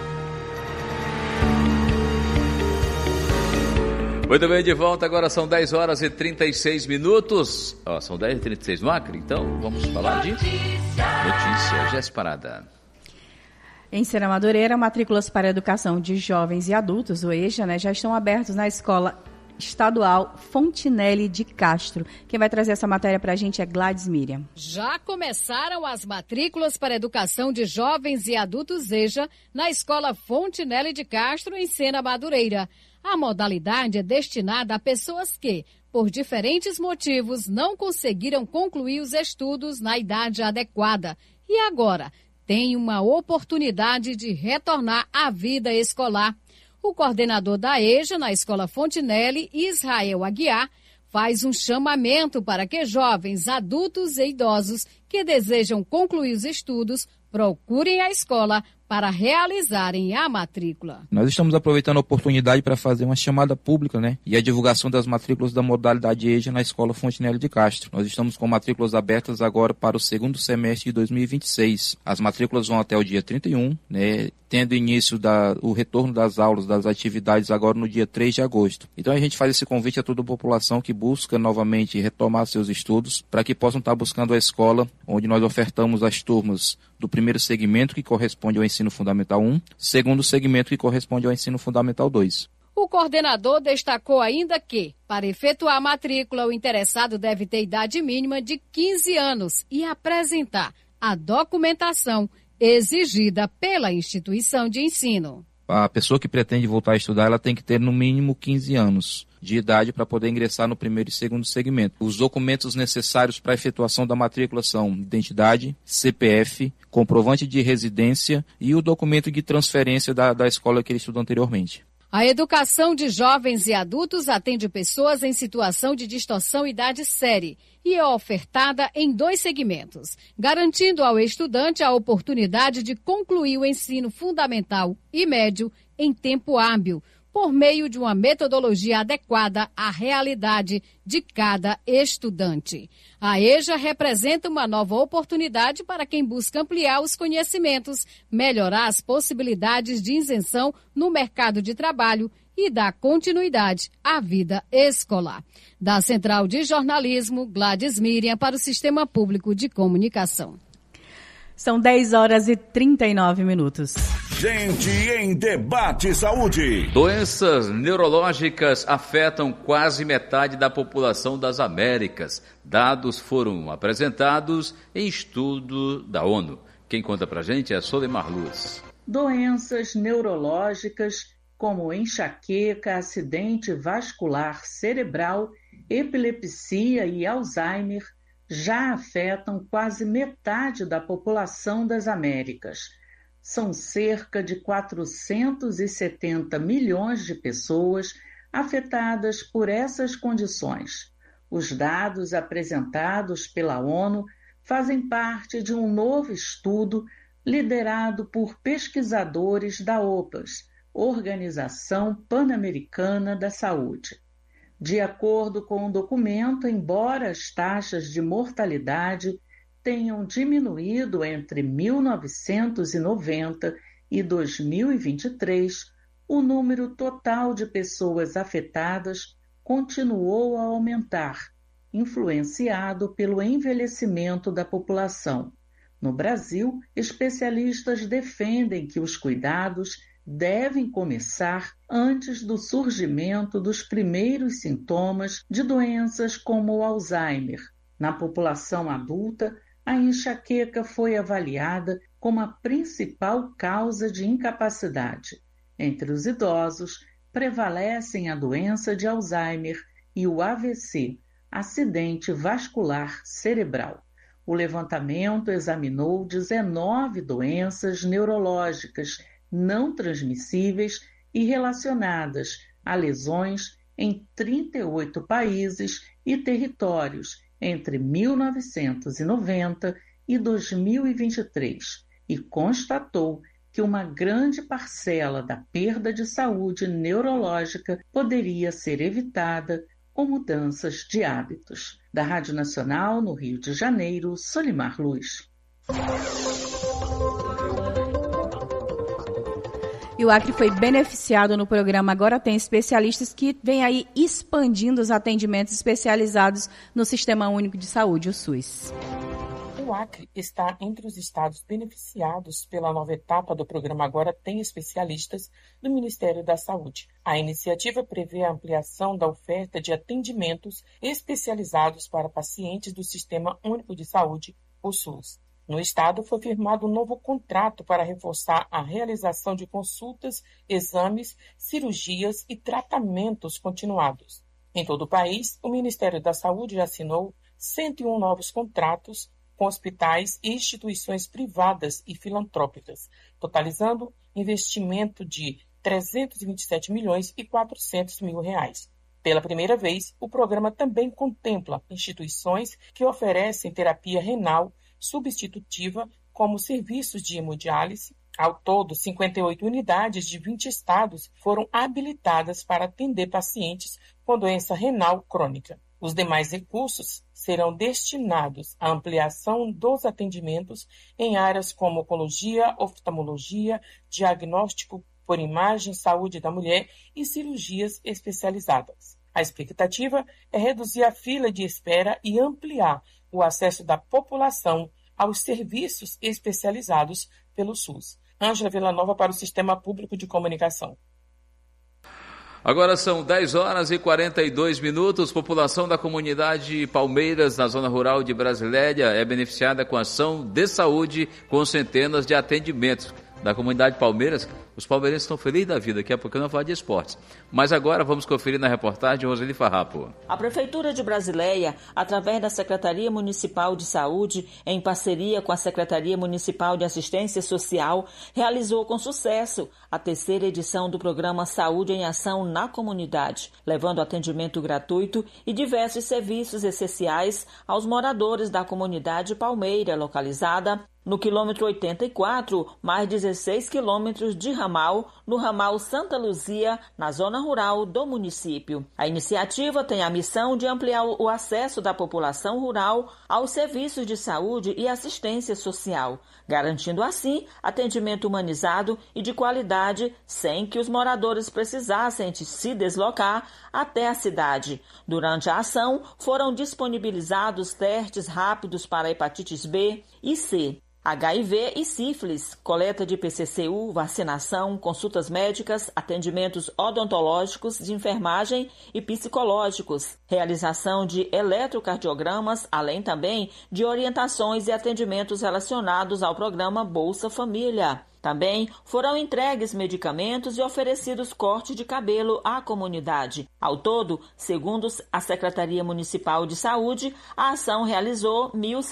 Muito bem, de volta, agora são 10 horas e 36 minutos. São 10 e 36 no Acre, então vamos falar de notícia. Jéssica Parada. Em Serra Madureira, matrículas para a educação de jovens e adultos, o EJA, já estão abertos na Escola Estadual Fontinelli de Castro. Quem vai trazer essa matéria para a gente é Gladys Miriam. Já começaram as matrículas para a educação de jovens e adultos EJA na Escola Fontinelli de Castro, em Serra Madureira. A modalidade é destinada a pessoas que, por diferentes motivos, não conseguiram concluir os estudos na idade adequada e agora têm uma oportunidade de retornar à vida escolar. O coordenador da EJA na Escola Fontinelli, Israel Aguiar, faz um chamamento para que jovens, adultos e idosos que desejam concluir os estudos procurem a escola para realizarem a matrícula. Nós estamos aproveitando a oportunidade para fazer uma chamada pública, e a divulgação das matrículas da modalidade EJA na Escola Fontinelli de Castro. Nós estamos com matrículas abertas agora para o segundo semestre de 2026. As matrículas vão até o dia 31, tendo início o retorno das aulas, das atividades agora no dia 3 de agosto. Então a gente faz esse convite a toda a população que busca novamente retomar seus estudos para que possam estar buscando a escola onde nós ofertamos as turmas do primeiro segmento, que corresponde ao ensino fundamental 1, segundo segmento, que corresponde ao ensino fundamental 2. O coordenador destacou ainda que, para efetuar a matrícula, o interessado deve ter idade mínima de 15 anos e apresentar a documentação exigida pela instituição de ensino. A pessoa que pretende voltar a estudar, ela tem que ter no mínimo 15 anos de idade para poder ingressar no primeiro e segundo segmento. Os documentos necessários para a efetuação da matrícula são identidade, CPF, comprovante de residência e o documento de transferência da escola que ele estudou anteriormente. A educação de jovens e adultos atende pessoas em situação de distorção idade série e é ofertada em 2 segmentos, garantindo ao estudante a oportunidade de concluir o ensino fundamental e médio em tempo hábil, por meio de uma metodologia adequada à realidade de cada estudante. A EJA representa uma nova oportunidade para quem busca ampliar os conhecimentos, melhorar as possibilidades de isenção no mercado de trabalho e dar continuidade à vida escolar. Da Central de Jornalismo, Gladys Miriam, para o Sistema Público de Comunicação. São 10h39. Gente em Debate Saúde. Doenças neurológicas afetam quase metade da população das Américas. Dados foram apresentados em estudo da ONU. Quem conta pra gente é a Solimar Luz. Doenças neurológicas como enxaqueca, acidente vascular cerebral, epilepsia e Alzheimer já afetam quase metade da população das Américas. São cerca de 470 milhões de pessoas afetadas por essas condições. Os dados apresentados pela ONU fazem parte de um novo estudo liderado por pesquisadores da OPAS, Organização Pan-Americana da Saúde. De acordo com o documento, embora as taxas de mortalidade tenham diminuído entre 1990 e 2023, o número total de pessoas afetadas continuou a aumentar, influenciado pelo envelhecimento da população. No Brasil, especialistas defendem que os cuidados devem começar antes do surgimento dos primeiros sintomas de doenças como o Alzheimer. Na população adulta, a enxaqueca foi avaliada como a principal causa de incapacidade. Entre os idosos, prevalecem a doença de Alzheimer e o AVC, acidente vascular cerebral. O levantamento examinou 19 doenças neurológicas não transmissíveis e relacionadas a lesões em 38 países e territórios entre 1990 e 2023 e constatou que uma grande parcela da perda de saúde neurológica poderia ser evitada com mudanças de hábitos. Da Rádio Nacional, no Rio de Janeiro, Solimar Luz. E o Acre foi beneficiado no programa Agora Tem Especialistas, que vem aí expandindo os atendimentos especializados no Sistema Único de Saúde, o SUS. O Acre está entre os estados beneficiados pela nova etapa do programa Agora Tem Especialistas do Ministério da Saúde. A iniciativa prevê a ampliação da oferta de atendimentos especializados para pacientes do Sistema Único de Saúde, o SUS. No estado, foi firmado um novo contrato para reforçar a realização de consultas, exames, cirurgias e tratamentos continuados. Em todo o país, o Ministério da Saúde já assinou 101 novos contratos com hospitais e instituições privadas e filantrópicas, totalizando investimento de 327 milhões e 400 mil reais. Pela primeira vez, o programa também contempla instituições que oferecem terapia renal substitutiva como serviços de hemodiálise. Ao todo, 58 unidades de 20 estados foram habilitadas para atender pacientes com doença renal crônica. Os demais recursos serão destinados à ampliação dos atendimentos em áreas como oncologia, oftalmologia, diagnóstico por imagem, saúde da mulher e cirurgias especializadas. A expectativa é reduzir a fila de espera e ampliar o acesso da população aos serviços especializados pelo SUS. Ângela Villanova para o Sistema Público de Comunicação. Agora são 10 horas e 42 minutos. População da comunidade Palmeiras, na zona rural de Brasiléia, é beneficiada com ação de saúde com centenas de atendimentos. Da comunidade Palmeiras, os palmeirenses estão felizes da vida. Daqui a pouco eu não vou falar de esportes. Mas agora vamos conferir na reportagem de Roseli Farrapo. A Prefeitura de Brasiléia, através da Secretaria Municipal de Saúde, em parceria com a Secretaria Municipal de Assistência Social, realizou com sucesso a 3ª edição do programa Saúde em Ação na Comunidade, levando atendimento gratuito e diversos serviços essenciais aos moradores da comunidade Palmeira, localizada no quilômetro 84, mais 16 quilômetros de ramal, no ramal Santa Luzia, na zona rural do município. A iniciativa tem a missão de ampliar o acesso da população rural aos serviços de saúde e assistência social, garantindo assim atendimento humanizado e de qualidade, sem que os moradores precisassem de se deslocar até a cidade. Durante a ação, foram disponibilizados testes rápidos para hepatites B e C, HIV e sífilis, coleta de PCCU, vacinação, consultas médicas, atendimentos odontológicos, de enfermagem e psicológicos, realização de eletrocardiogramas, além também de orientações e atendimentos relacionados ao programa Bolsa Família. Também foram entregues medicamentos e oferecidos cortes de cabelo à comunidade. Ao todo, segundo a Secretaria Municipal de Saúde, a ação realizou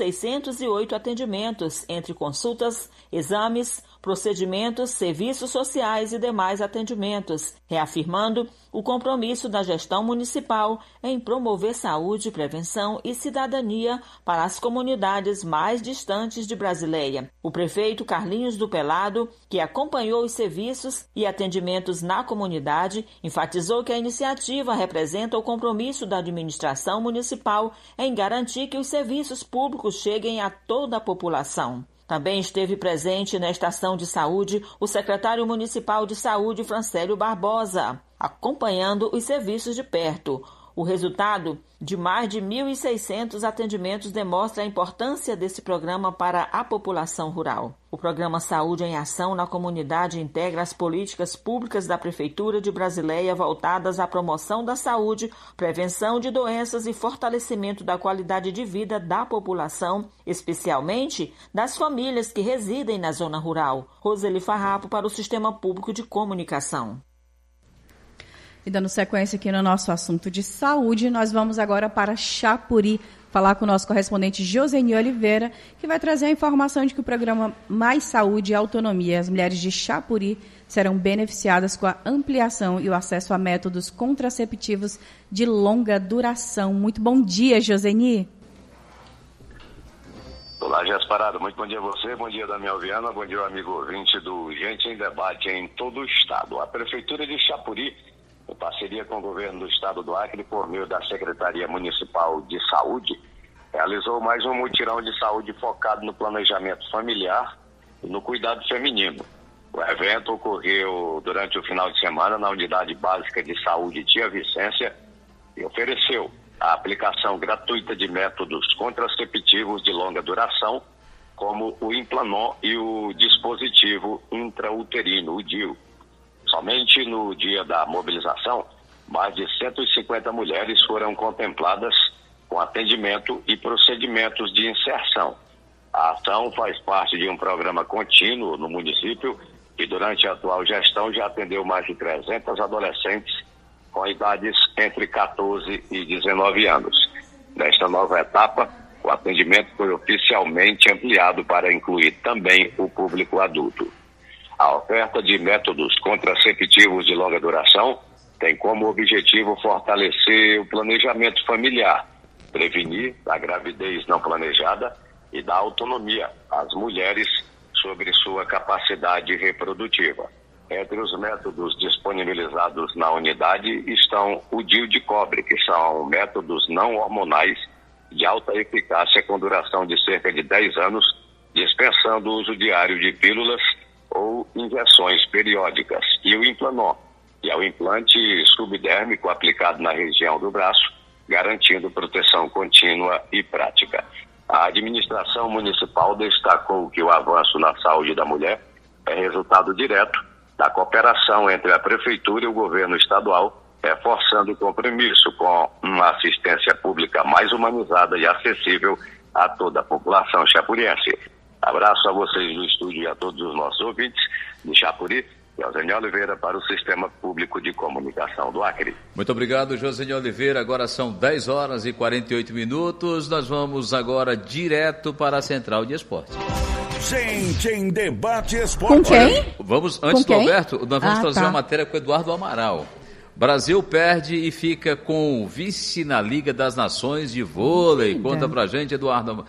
1.608 atendimentos, entre consultas, exames, procedimentos, serviços sociais e demais atendimentos, reafirmando o compromisso da gestão municipal em promover saúde, prevenção e cidadania para as comunidades mais distantes de Brasiléia. O prefeito Carlinhos do Pelado, que acompanhou os serviços e atendimentos na comunidade, enfatizou que a iniciativa representa o compromisso da administração municipal em garantir que os serviços públicos cheguem a toda a população. Também esteve presente nesta ação de saúde o secretário municipal de saúde, Francélio Barbosa, acompanhando os serviços de perto. O resultado de mais de 1.600 atendimentos demonstra a importância desse programa para a população rural. O programa Saúde em Ação na Comunidade integra as políticas públicas da Prefeitura de Brasiléia voltadas à promoção da saúde, prevenção de doenças e fortalecimento da qualidade de vida da população, especialmente das famílias que residem na zona rural. Roseli Farrapo para o Sistema Público de Comunicação. E dando sequência aqui no nosso assunto de saúde, nós vamos agora para Chapuri, falar com o nosso correspondente Joseni Oliveira, que vai trazer a informação de que o programa Mais Saúde e Autonomia, as mulheres de Chapuri, serão beneficiadas com a ampliação e o acesso a métodos contraceptivos de longa duração. Muito bom dia, Joseni. Olá, Jéssica Parado. Muito bom dia a você, bom dia, Damião Viana, bom dia, amigo ouvinte do Gente em Debate em todo o estado. A Prefeitura de Chapuri, em parceria com o governo do estado do Acre, por meio da Secretaria Municipal de Saúde, realizou mais um mutirão de saúde focado no planejamento familiar e no cuidado feminino. O evento ocorreu durante o final de semana na Unidade Básica de Saúde Tia Vicência e ofereceu a aplicação gratuita de métodos contraceptivos de longa duração, como o Implanon e o dispositivo intrauterino, o DIU. Somente no dia da mobilização, mais de 150 mulheres foram contempladas com atendimento e procedimentos de inserção. A ação faz parte de um programa contínuo no município que durante a atual gestão já atendeu mais de 300 adolescentes com idades entre 14 e 19 anos. Nesta nova etapa, o atendimento foi oficialmente ampliado para incluir também o público adulto. A oferta de métodos contraceptivos de longa duração tem como objetivo fortalecer o planejamento familiar, prevenir a gravidez não planejada e dar autonomia às mulheres sobre sua capacidade reprodutiva. Entre os métodos disponibilizados na unidade estão o DIU de cobre, que são métodos não hormonais de alta eficácia com duração de cerca de 10 anos, dispensando o uso diário de pílulas ou injeções periódicas, e o Implanon, que é o implante subdérmico aplicado na região do braço, garantindo proteção contínua e prática. A administração municipal destacou que o avanço na saúde da mulher é resultado direto da cooperação entre a Prefeitura e o governo estadual, reforçando o compromisso com uma assistência pública mais humanizada e acessível a toda a população chapuriense. Abraço a vocês do estúdio e a todos os nossos ouvintes de Chapuri. José Oliveira para o Sistema Público de Comunicação do Acre. Muito obrigado, José Oliveira. Agora são 10 horas e 48 minutos. Nós vamos agora direto para a Central de Esportes. Gente em Debate Esporte. Com quem? Vamos, antes do Alberto, nós vamos trazer uma matéria com o Eduardo Amaral. Brasil perde e fica com o vice na Liga das Nações de vôlei. Conta pra gente, Eduardo.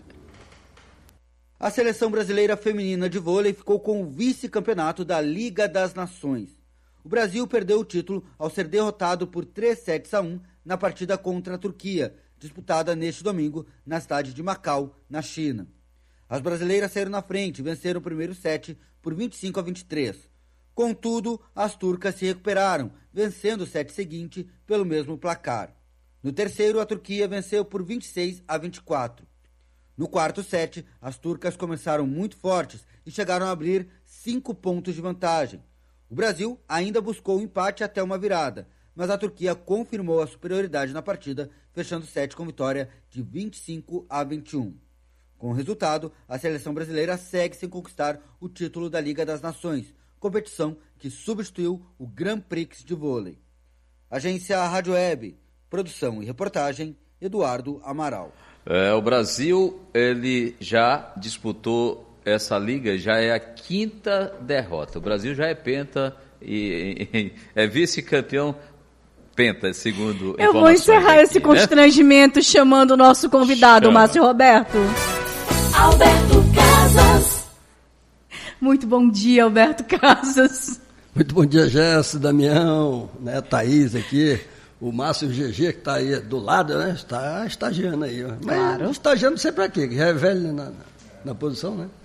A seleção brasileira feminina de vôlei ficou com o vice-campeonato da Liga das Nações. O Brasil perdeu o título ao ser derrotado por 3-1 na partida contra a Turquia, disputada neste domingo na cidade de Macau, na China. As brasileiras saíram na frente e venceram o primeiro set por 25-23. Contudo, as turcas se recuperaram, vencendo o set seguinte pelo mesmo placar. No terceiro, a Turquia venceu por 26-24. No quarto set, as turcas começaram muito fortes e chegaram a abrir 5 pontos de vantagem. O Brasil ainda buscou o empate até uma virada, mas a Turquia confirmou a superioridade na partida, fechando o set com vitória de 25-21. Com o resultado, a seleção brasileira segue sem conquistar o título da Liga das Nações, competição que substituiu o Grand Prix de vôlei. Agência Rádio Web, produção e reportagem, Eduardo Amaral. O Brasil, ele já disputou essa liga, já é a 5ª derrota. O Brasil já é penta e é vice-campeão penta, segundo Eu vou encerrar aqui, esse constrangimento chamando o nosso convidado, Márcio Roberto. Alberto Casas. Muito bom dia, Alberto Casas. Muito bom dia, Jéssica, Damião, né, Thaís aqui. O Márcio GG, que está aí do lado, né? Está estagiando aí. Mas claro. Estagiando sempre aqui, que já é velho na posição, né?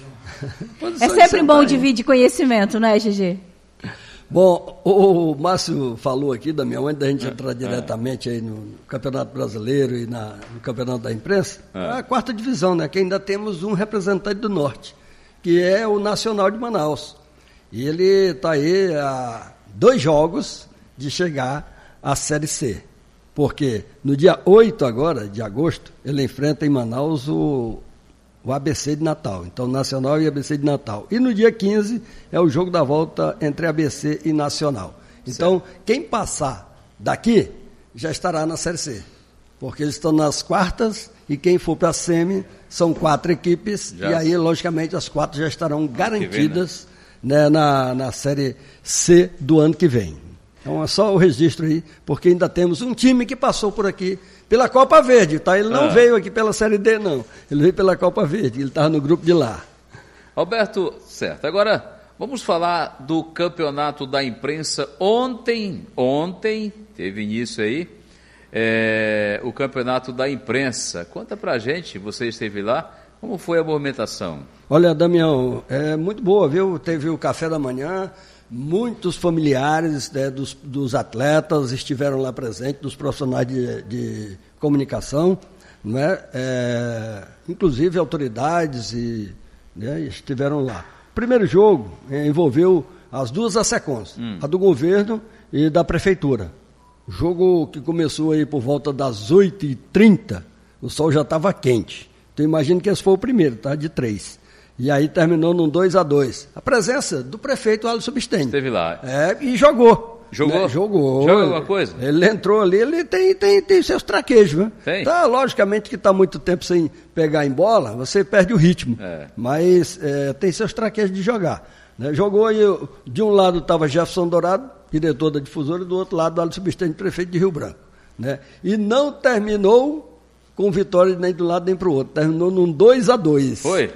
É sempre bom dividir conhecimento, né, GG? Bom, o Márcio falou aqui, Damião, antes da gente entrar diretamente aí no Campeonato Brasileiro e no Campeonato da Imprensa, a 4ª divisão, né? Que ainda temos um representante do Norte, que é o Nacional de Manaus. E ele está aí a 2 jogos de chegar a Série C, porque no dia 8 agora, de agosto, ele enfrenta em Manaus o ABC de Natal, então Nacional e ABC de Natal. E no dia 15 é o jogo da volta entre ABC e Nacional. Então, quem passar daqui já estará na Série C, porque eles estão nas quartas e quem for para a semi são 4 equipes e aí, logicamente, as 4 já estarão garantidas né, na Série C do ano que vem. Então é só o registro aí, porque ainda temos um time que passou por aqui pela Copa Verde, tá? Ele não veio aqui pela Série D, não. Ele veio pela Copa Verde, ele estava no grupo de lá. Alberto, certo. Agora, vamos falar do Campeonato da Imprensa. Ontem teve início aí, o Campeonato da Imprensa. Conta pra gente, você esteve lá, como foi a movimentação? Olha, Damião, é muito boa, viu? Teve o café da manhã. Muitos familiares dos atletas estiveram lá presentes, dos profissionais de comunicação, né? Inclusive autoridades estiveram lá. O primeiro jogo envolveu as 2 ASECONs, a do governo e da prefeitura. O jogo que começou aí por volta das 8h30, o sol já estava quente. Então imagine que esse foi o primeiro, tá? De 3. E aí terminou num 2-2. A presença do prefeito Alisson Bisteni. Esteve lá. E jogou. Jogou? Né? Jogou. Joga alguma coisa? Ele entrou ali, ele tem seus traquejos, né? Tem? Tá, logicamente que está muito tempo sem pegar em bola, você perde o ritmo. Mas tem seus traquejos de jogar. Né? Jogou aí, de um lado estava Jefferson Dourado, diretor da Difusora, e do outro lado Alisson Bisteni, prefeito de Rio Branco. Né? E não terminou com vitória nem de um lado nem para o outro. Terminou num 2-2. Foi?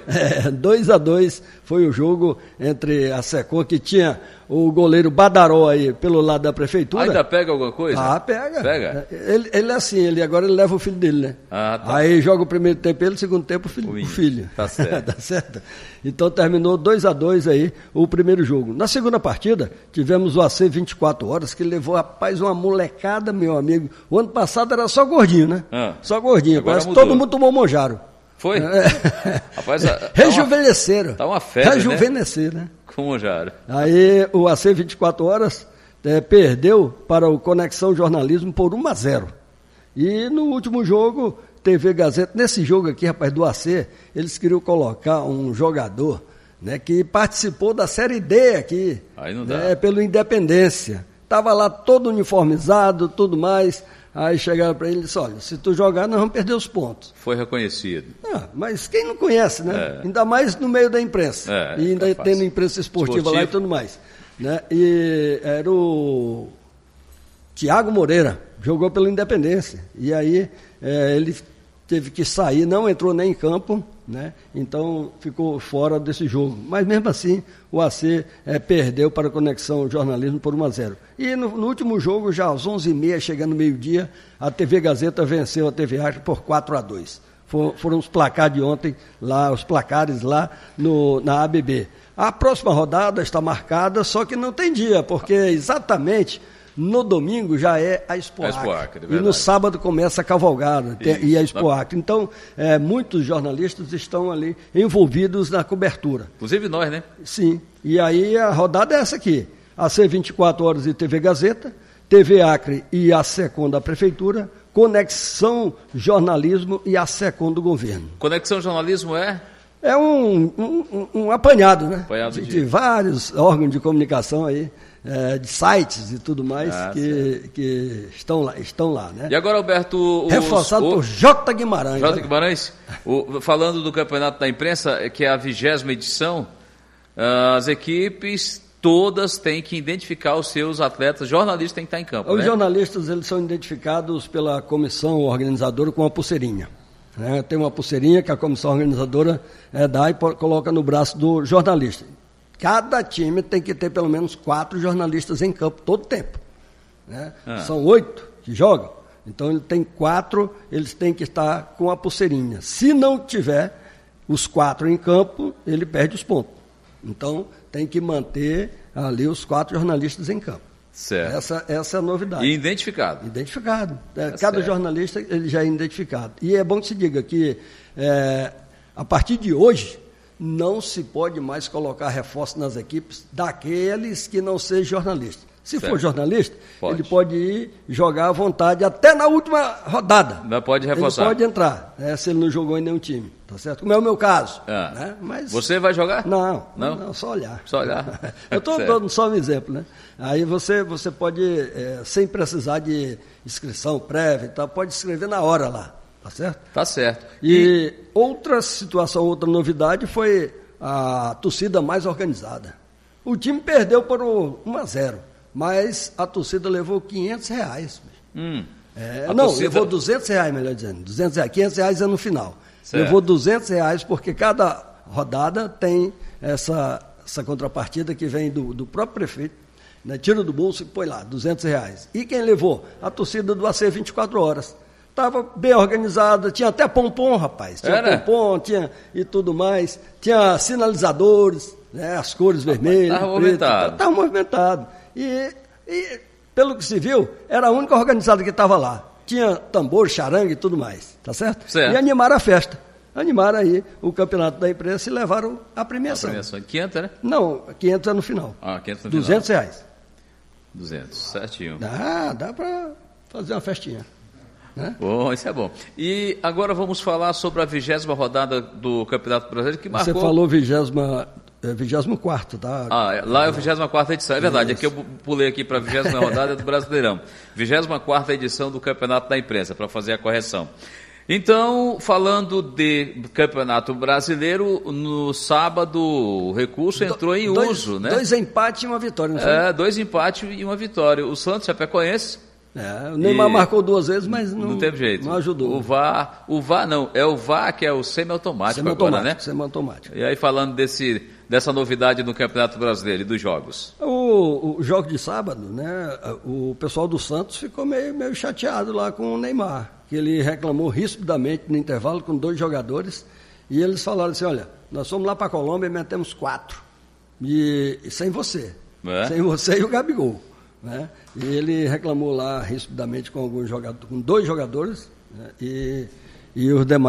2-2 foi o jogo entre a Secom, que tinha o goleiro Badaró aí pelo lado da prefeitura. Ainda pega alguma coisa? Pega. Pega? Ele é assim, agora ele leva o filho dele, né? Tá. Aí joga o primeiro tempo ele, o segundo tempo o filho. Tá certo. Tá certo? Então terminou 2-2 aí o primeiro jogo. Na segunda partida, tivemos o AC 24 horas, que levou, rapaz, uma molecada, meu amigo. O ano passado era só gordinho, né? Só gordinho. Agora Parece que mudou. todo mundo tomou monjaro. Foi? Rapaz, rejuvenesceram. Tá uma febre, rejuvenescer, né? Como já? Aí o AC 24 horas perdeu para o Conexão Jornalismo por 1-0. E no último jogo, TV Gazeta, nesse jogo aqui, rapaz, do AC, eles queriam colocar um jogador, né, que participou da Série D aqui, aí não dá. Né, pelo Independência. Estava lá todo uniformizado, tudo mais. Aí chegaram para ele e disseram, olha, se tu jogar, nós vamos perder os pontos. Foi reconhecido. Mas quem não conhece, né? Ainda mais no meio da imprensa. E ainda tendo imprensa esportiva lá e tudo mais. Né? E era o Tiago Moreira, jogou pela Independência. E aí ele teve que sair, não entrou nem em campo, né? Então ficou fora desse jogo. Mas mesmo assim, o AC perdeu para a Conexão Jornalismo por 1-0. E no último jogo, já às 11h30, chegando meio-dia, a TV Gazeta venceu a TV Acre por 4-2. Foram os placares de ontem, os placares lá na ABB. A próxima rodada está marcada, só que não tem dia, porque exatamente no domingo já é a Expo Acre. E no sábado começa a cavalgada e a Expo Acre. Então, muitos jornalistas estão ali envolvidos na cobertura. Inclusive nós, né? Sim. E aí a rodada é essa aqui. AC 24 horas e TV Gazeta, TV Acre e a Secom da Prefeitura, Conexão Jornalismo e a Secom do Governo. Conexão Jornalismo é? É um apanhado, né? Apanhado de vários órgãos de comunicação aí, de sites e tudo mais que estão lá, né? E agora, Alberto... Reforçado por J. Guimarães. J. Guimarães, falando do Campeonato da Imprensa, que é a 20ª edição, as equipes todas têm que identificar os seus atletas, jornalistas têm que estar em campo, Os jornalistas, eles são identificados pela comissão organizadora com uma pulseirinha. Tem uma pulseirinha que a comissão organizadora dá e coloca no braço do jornalista. Cada time tem que ter pelo menos 4 jornalistas em campo todo tempo. São 8 que jogam, então ele tem 4, eles têm que estar com a pulseirinha. Se não tiver os 4 em campo, ele perde os pontos. Então tem que manter ali os 4 jornalistas em campo. Certo. Essa é a novidade. E identificado. Identificado. Cada jornalista ele já é identificado. E é bom que se diga que a partir de hoje não se pode mais colocar reforço nas equipes daqueles que não sejam jornalistas. Se for jornalista, ele pode ir jogar à vontade até na última rodada. Não pode reforçar. Ele pode entrar, se ele não jogou em nenhum time, tá certo? Como é o meu caso. Né? Mas, você vai jogar? Não, só olhar. Só olhar. Eu estou dando só um exemplo, né? Aí você pode, sem precisar de inscrição prévia e tal, pode escrever na hora lá, tá certo? Tá certo. E outra situação, outra novidade foi a torcida mais organizada. O time perdeu por 1-0. Mas a torcida levou R$500. Levou R$200, melhor dizendo. R$200, R$500 é no final. Certo. Levou R$200 porque cada rodada tem essa contrapartida que vem do próprio prefeito, né? Tira do bolso e põe lá, R$200. E quem levou? A torcida do AC 24 horas. Estava bem organizada, tinha até pompom, rapaz. Tinha pompom, tinha e tudo mais. Tinha sinalizadores, né? As cores vermelhas, preto. Estava movimentado. E, pelo que se viu, era a única organizada que estava lá. Tinha tambor, charangue e tudo mais, tá certo? E animaram a festa. Animaram aí o campeonato da imprensa e levaram a premiação. 500, né? Não, 500 é no final. 500 no R$200. final. 200, certinho. Dá para fazer uma festinha. Né? Bom, isso é bom. E agora vamos falar sobre a 20ª rodada do Campeonato Brasileiro, que marcou... Você falou 24º, tá? Lá é a 24ª edição, é verdade. Aqui eu pulei aqui para a 20ª rodada do Brasileirão. 24ª edição do Campeonato da Imprensa, para fazer a correção. Então, falando de Campeonato Brasileiro, no sábado o recurso entrou em uso, né? 2 empates e uma vitória, não foi? 2 empates e uma vitória. O Santos Chapecoense... o Neymar marcou 2 vezes, mas não teve jeito. Não ajudou. O VAR não, é o VAR que é o semiautomático agora, né? Semiautomático. E aí falando dessa novidade no Campeonato Brasileiro e dos jogos. O jogo de sábado, né? O pessoal do Santos ficou meio chateado lá com o Neymar, que ele reclamou rispidamente no intervalo com 2 jogadores, e eles falaram assim, olha, nós fomos lá para a Colômbia e metemos 4, e sem você. Sem você e o Gabigol. Né? E ele reclamou lá rispidamente com 2 jogadores, né? E os demais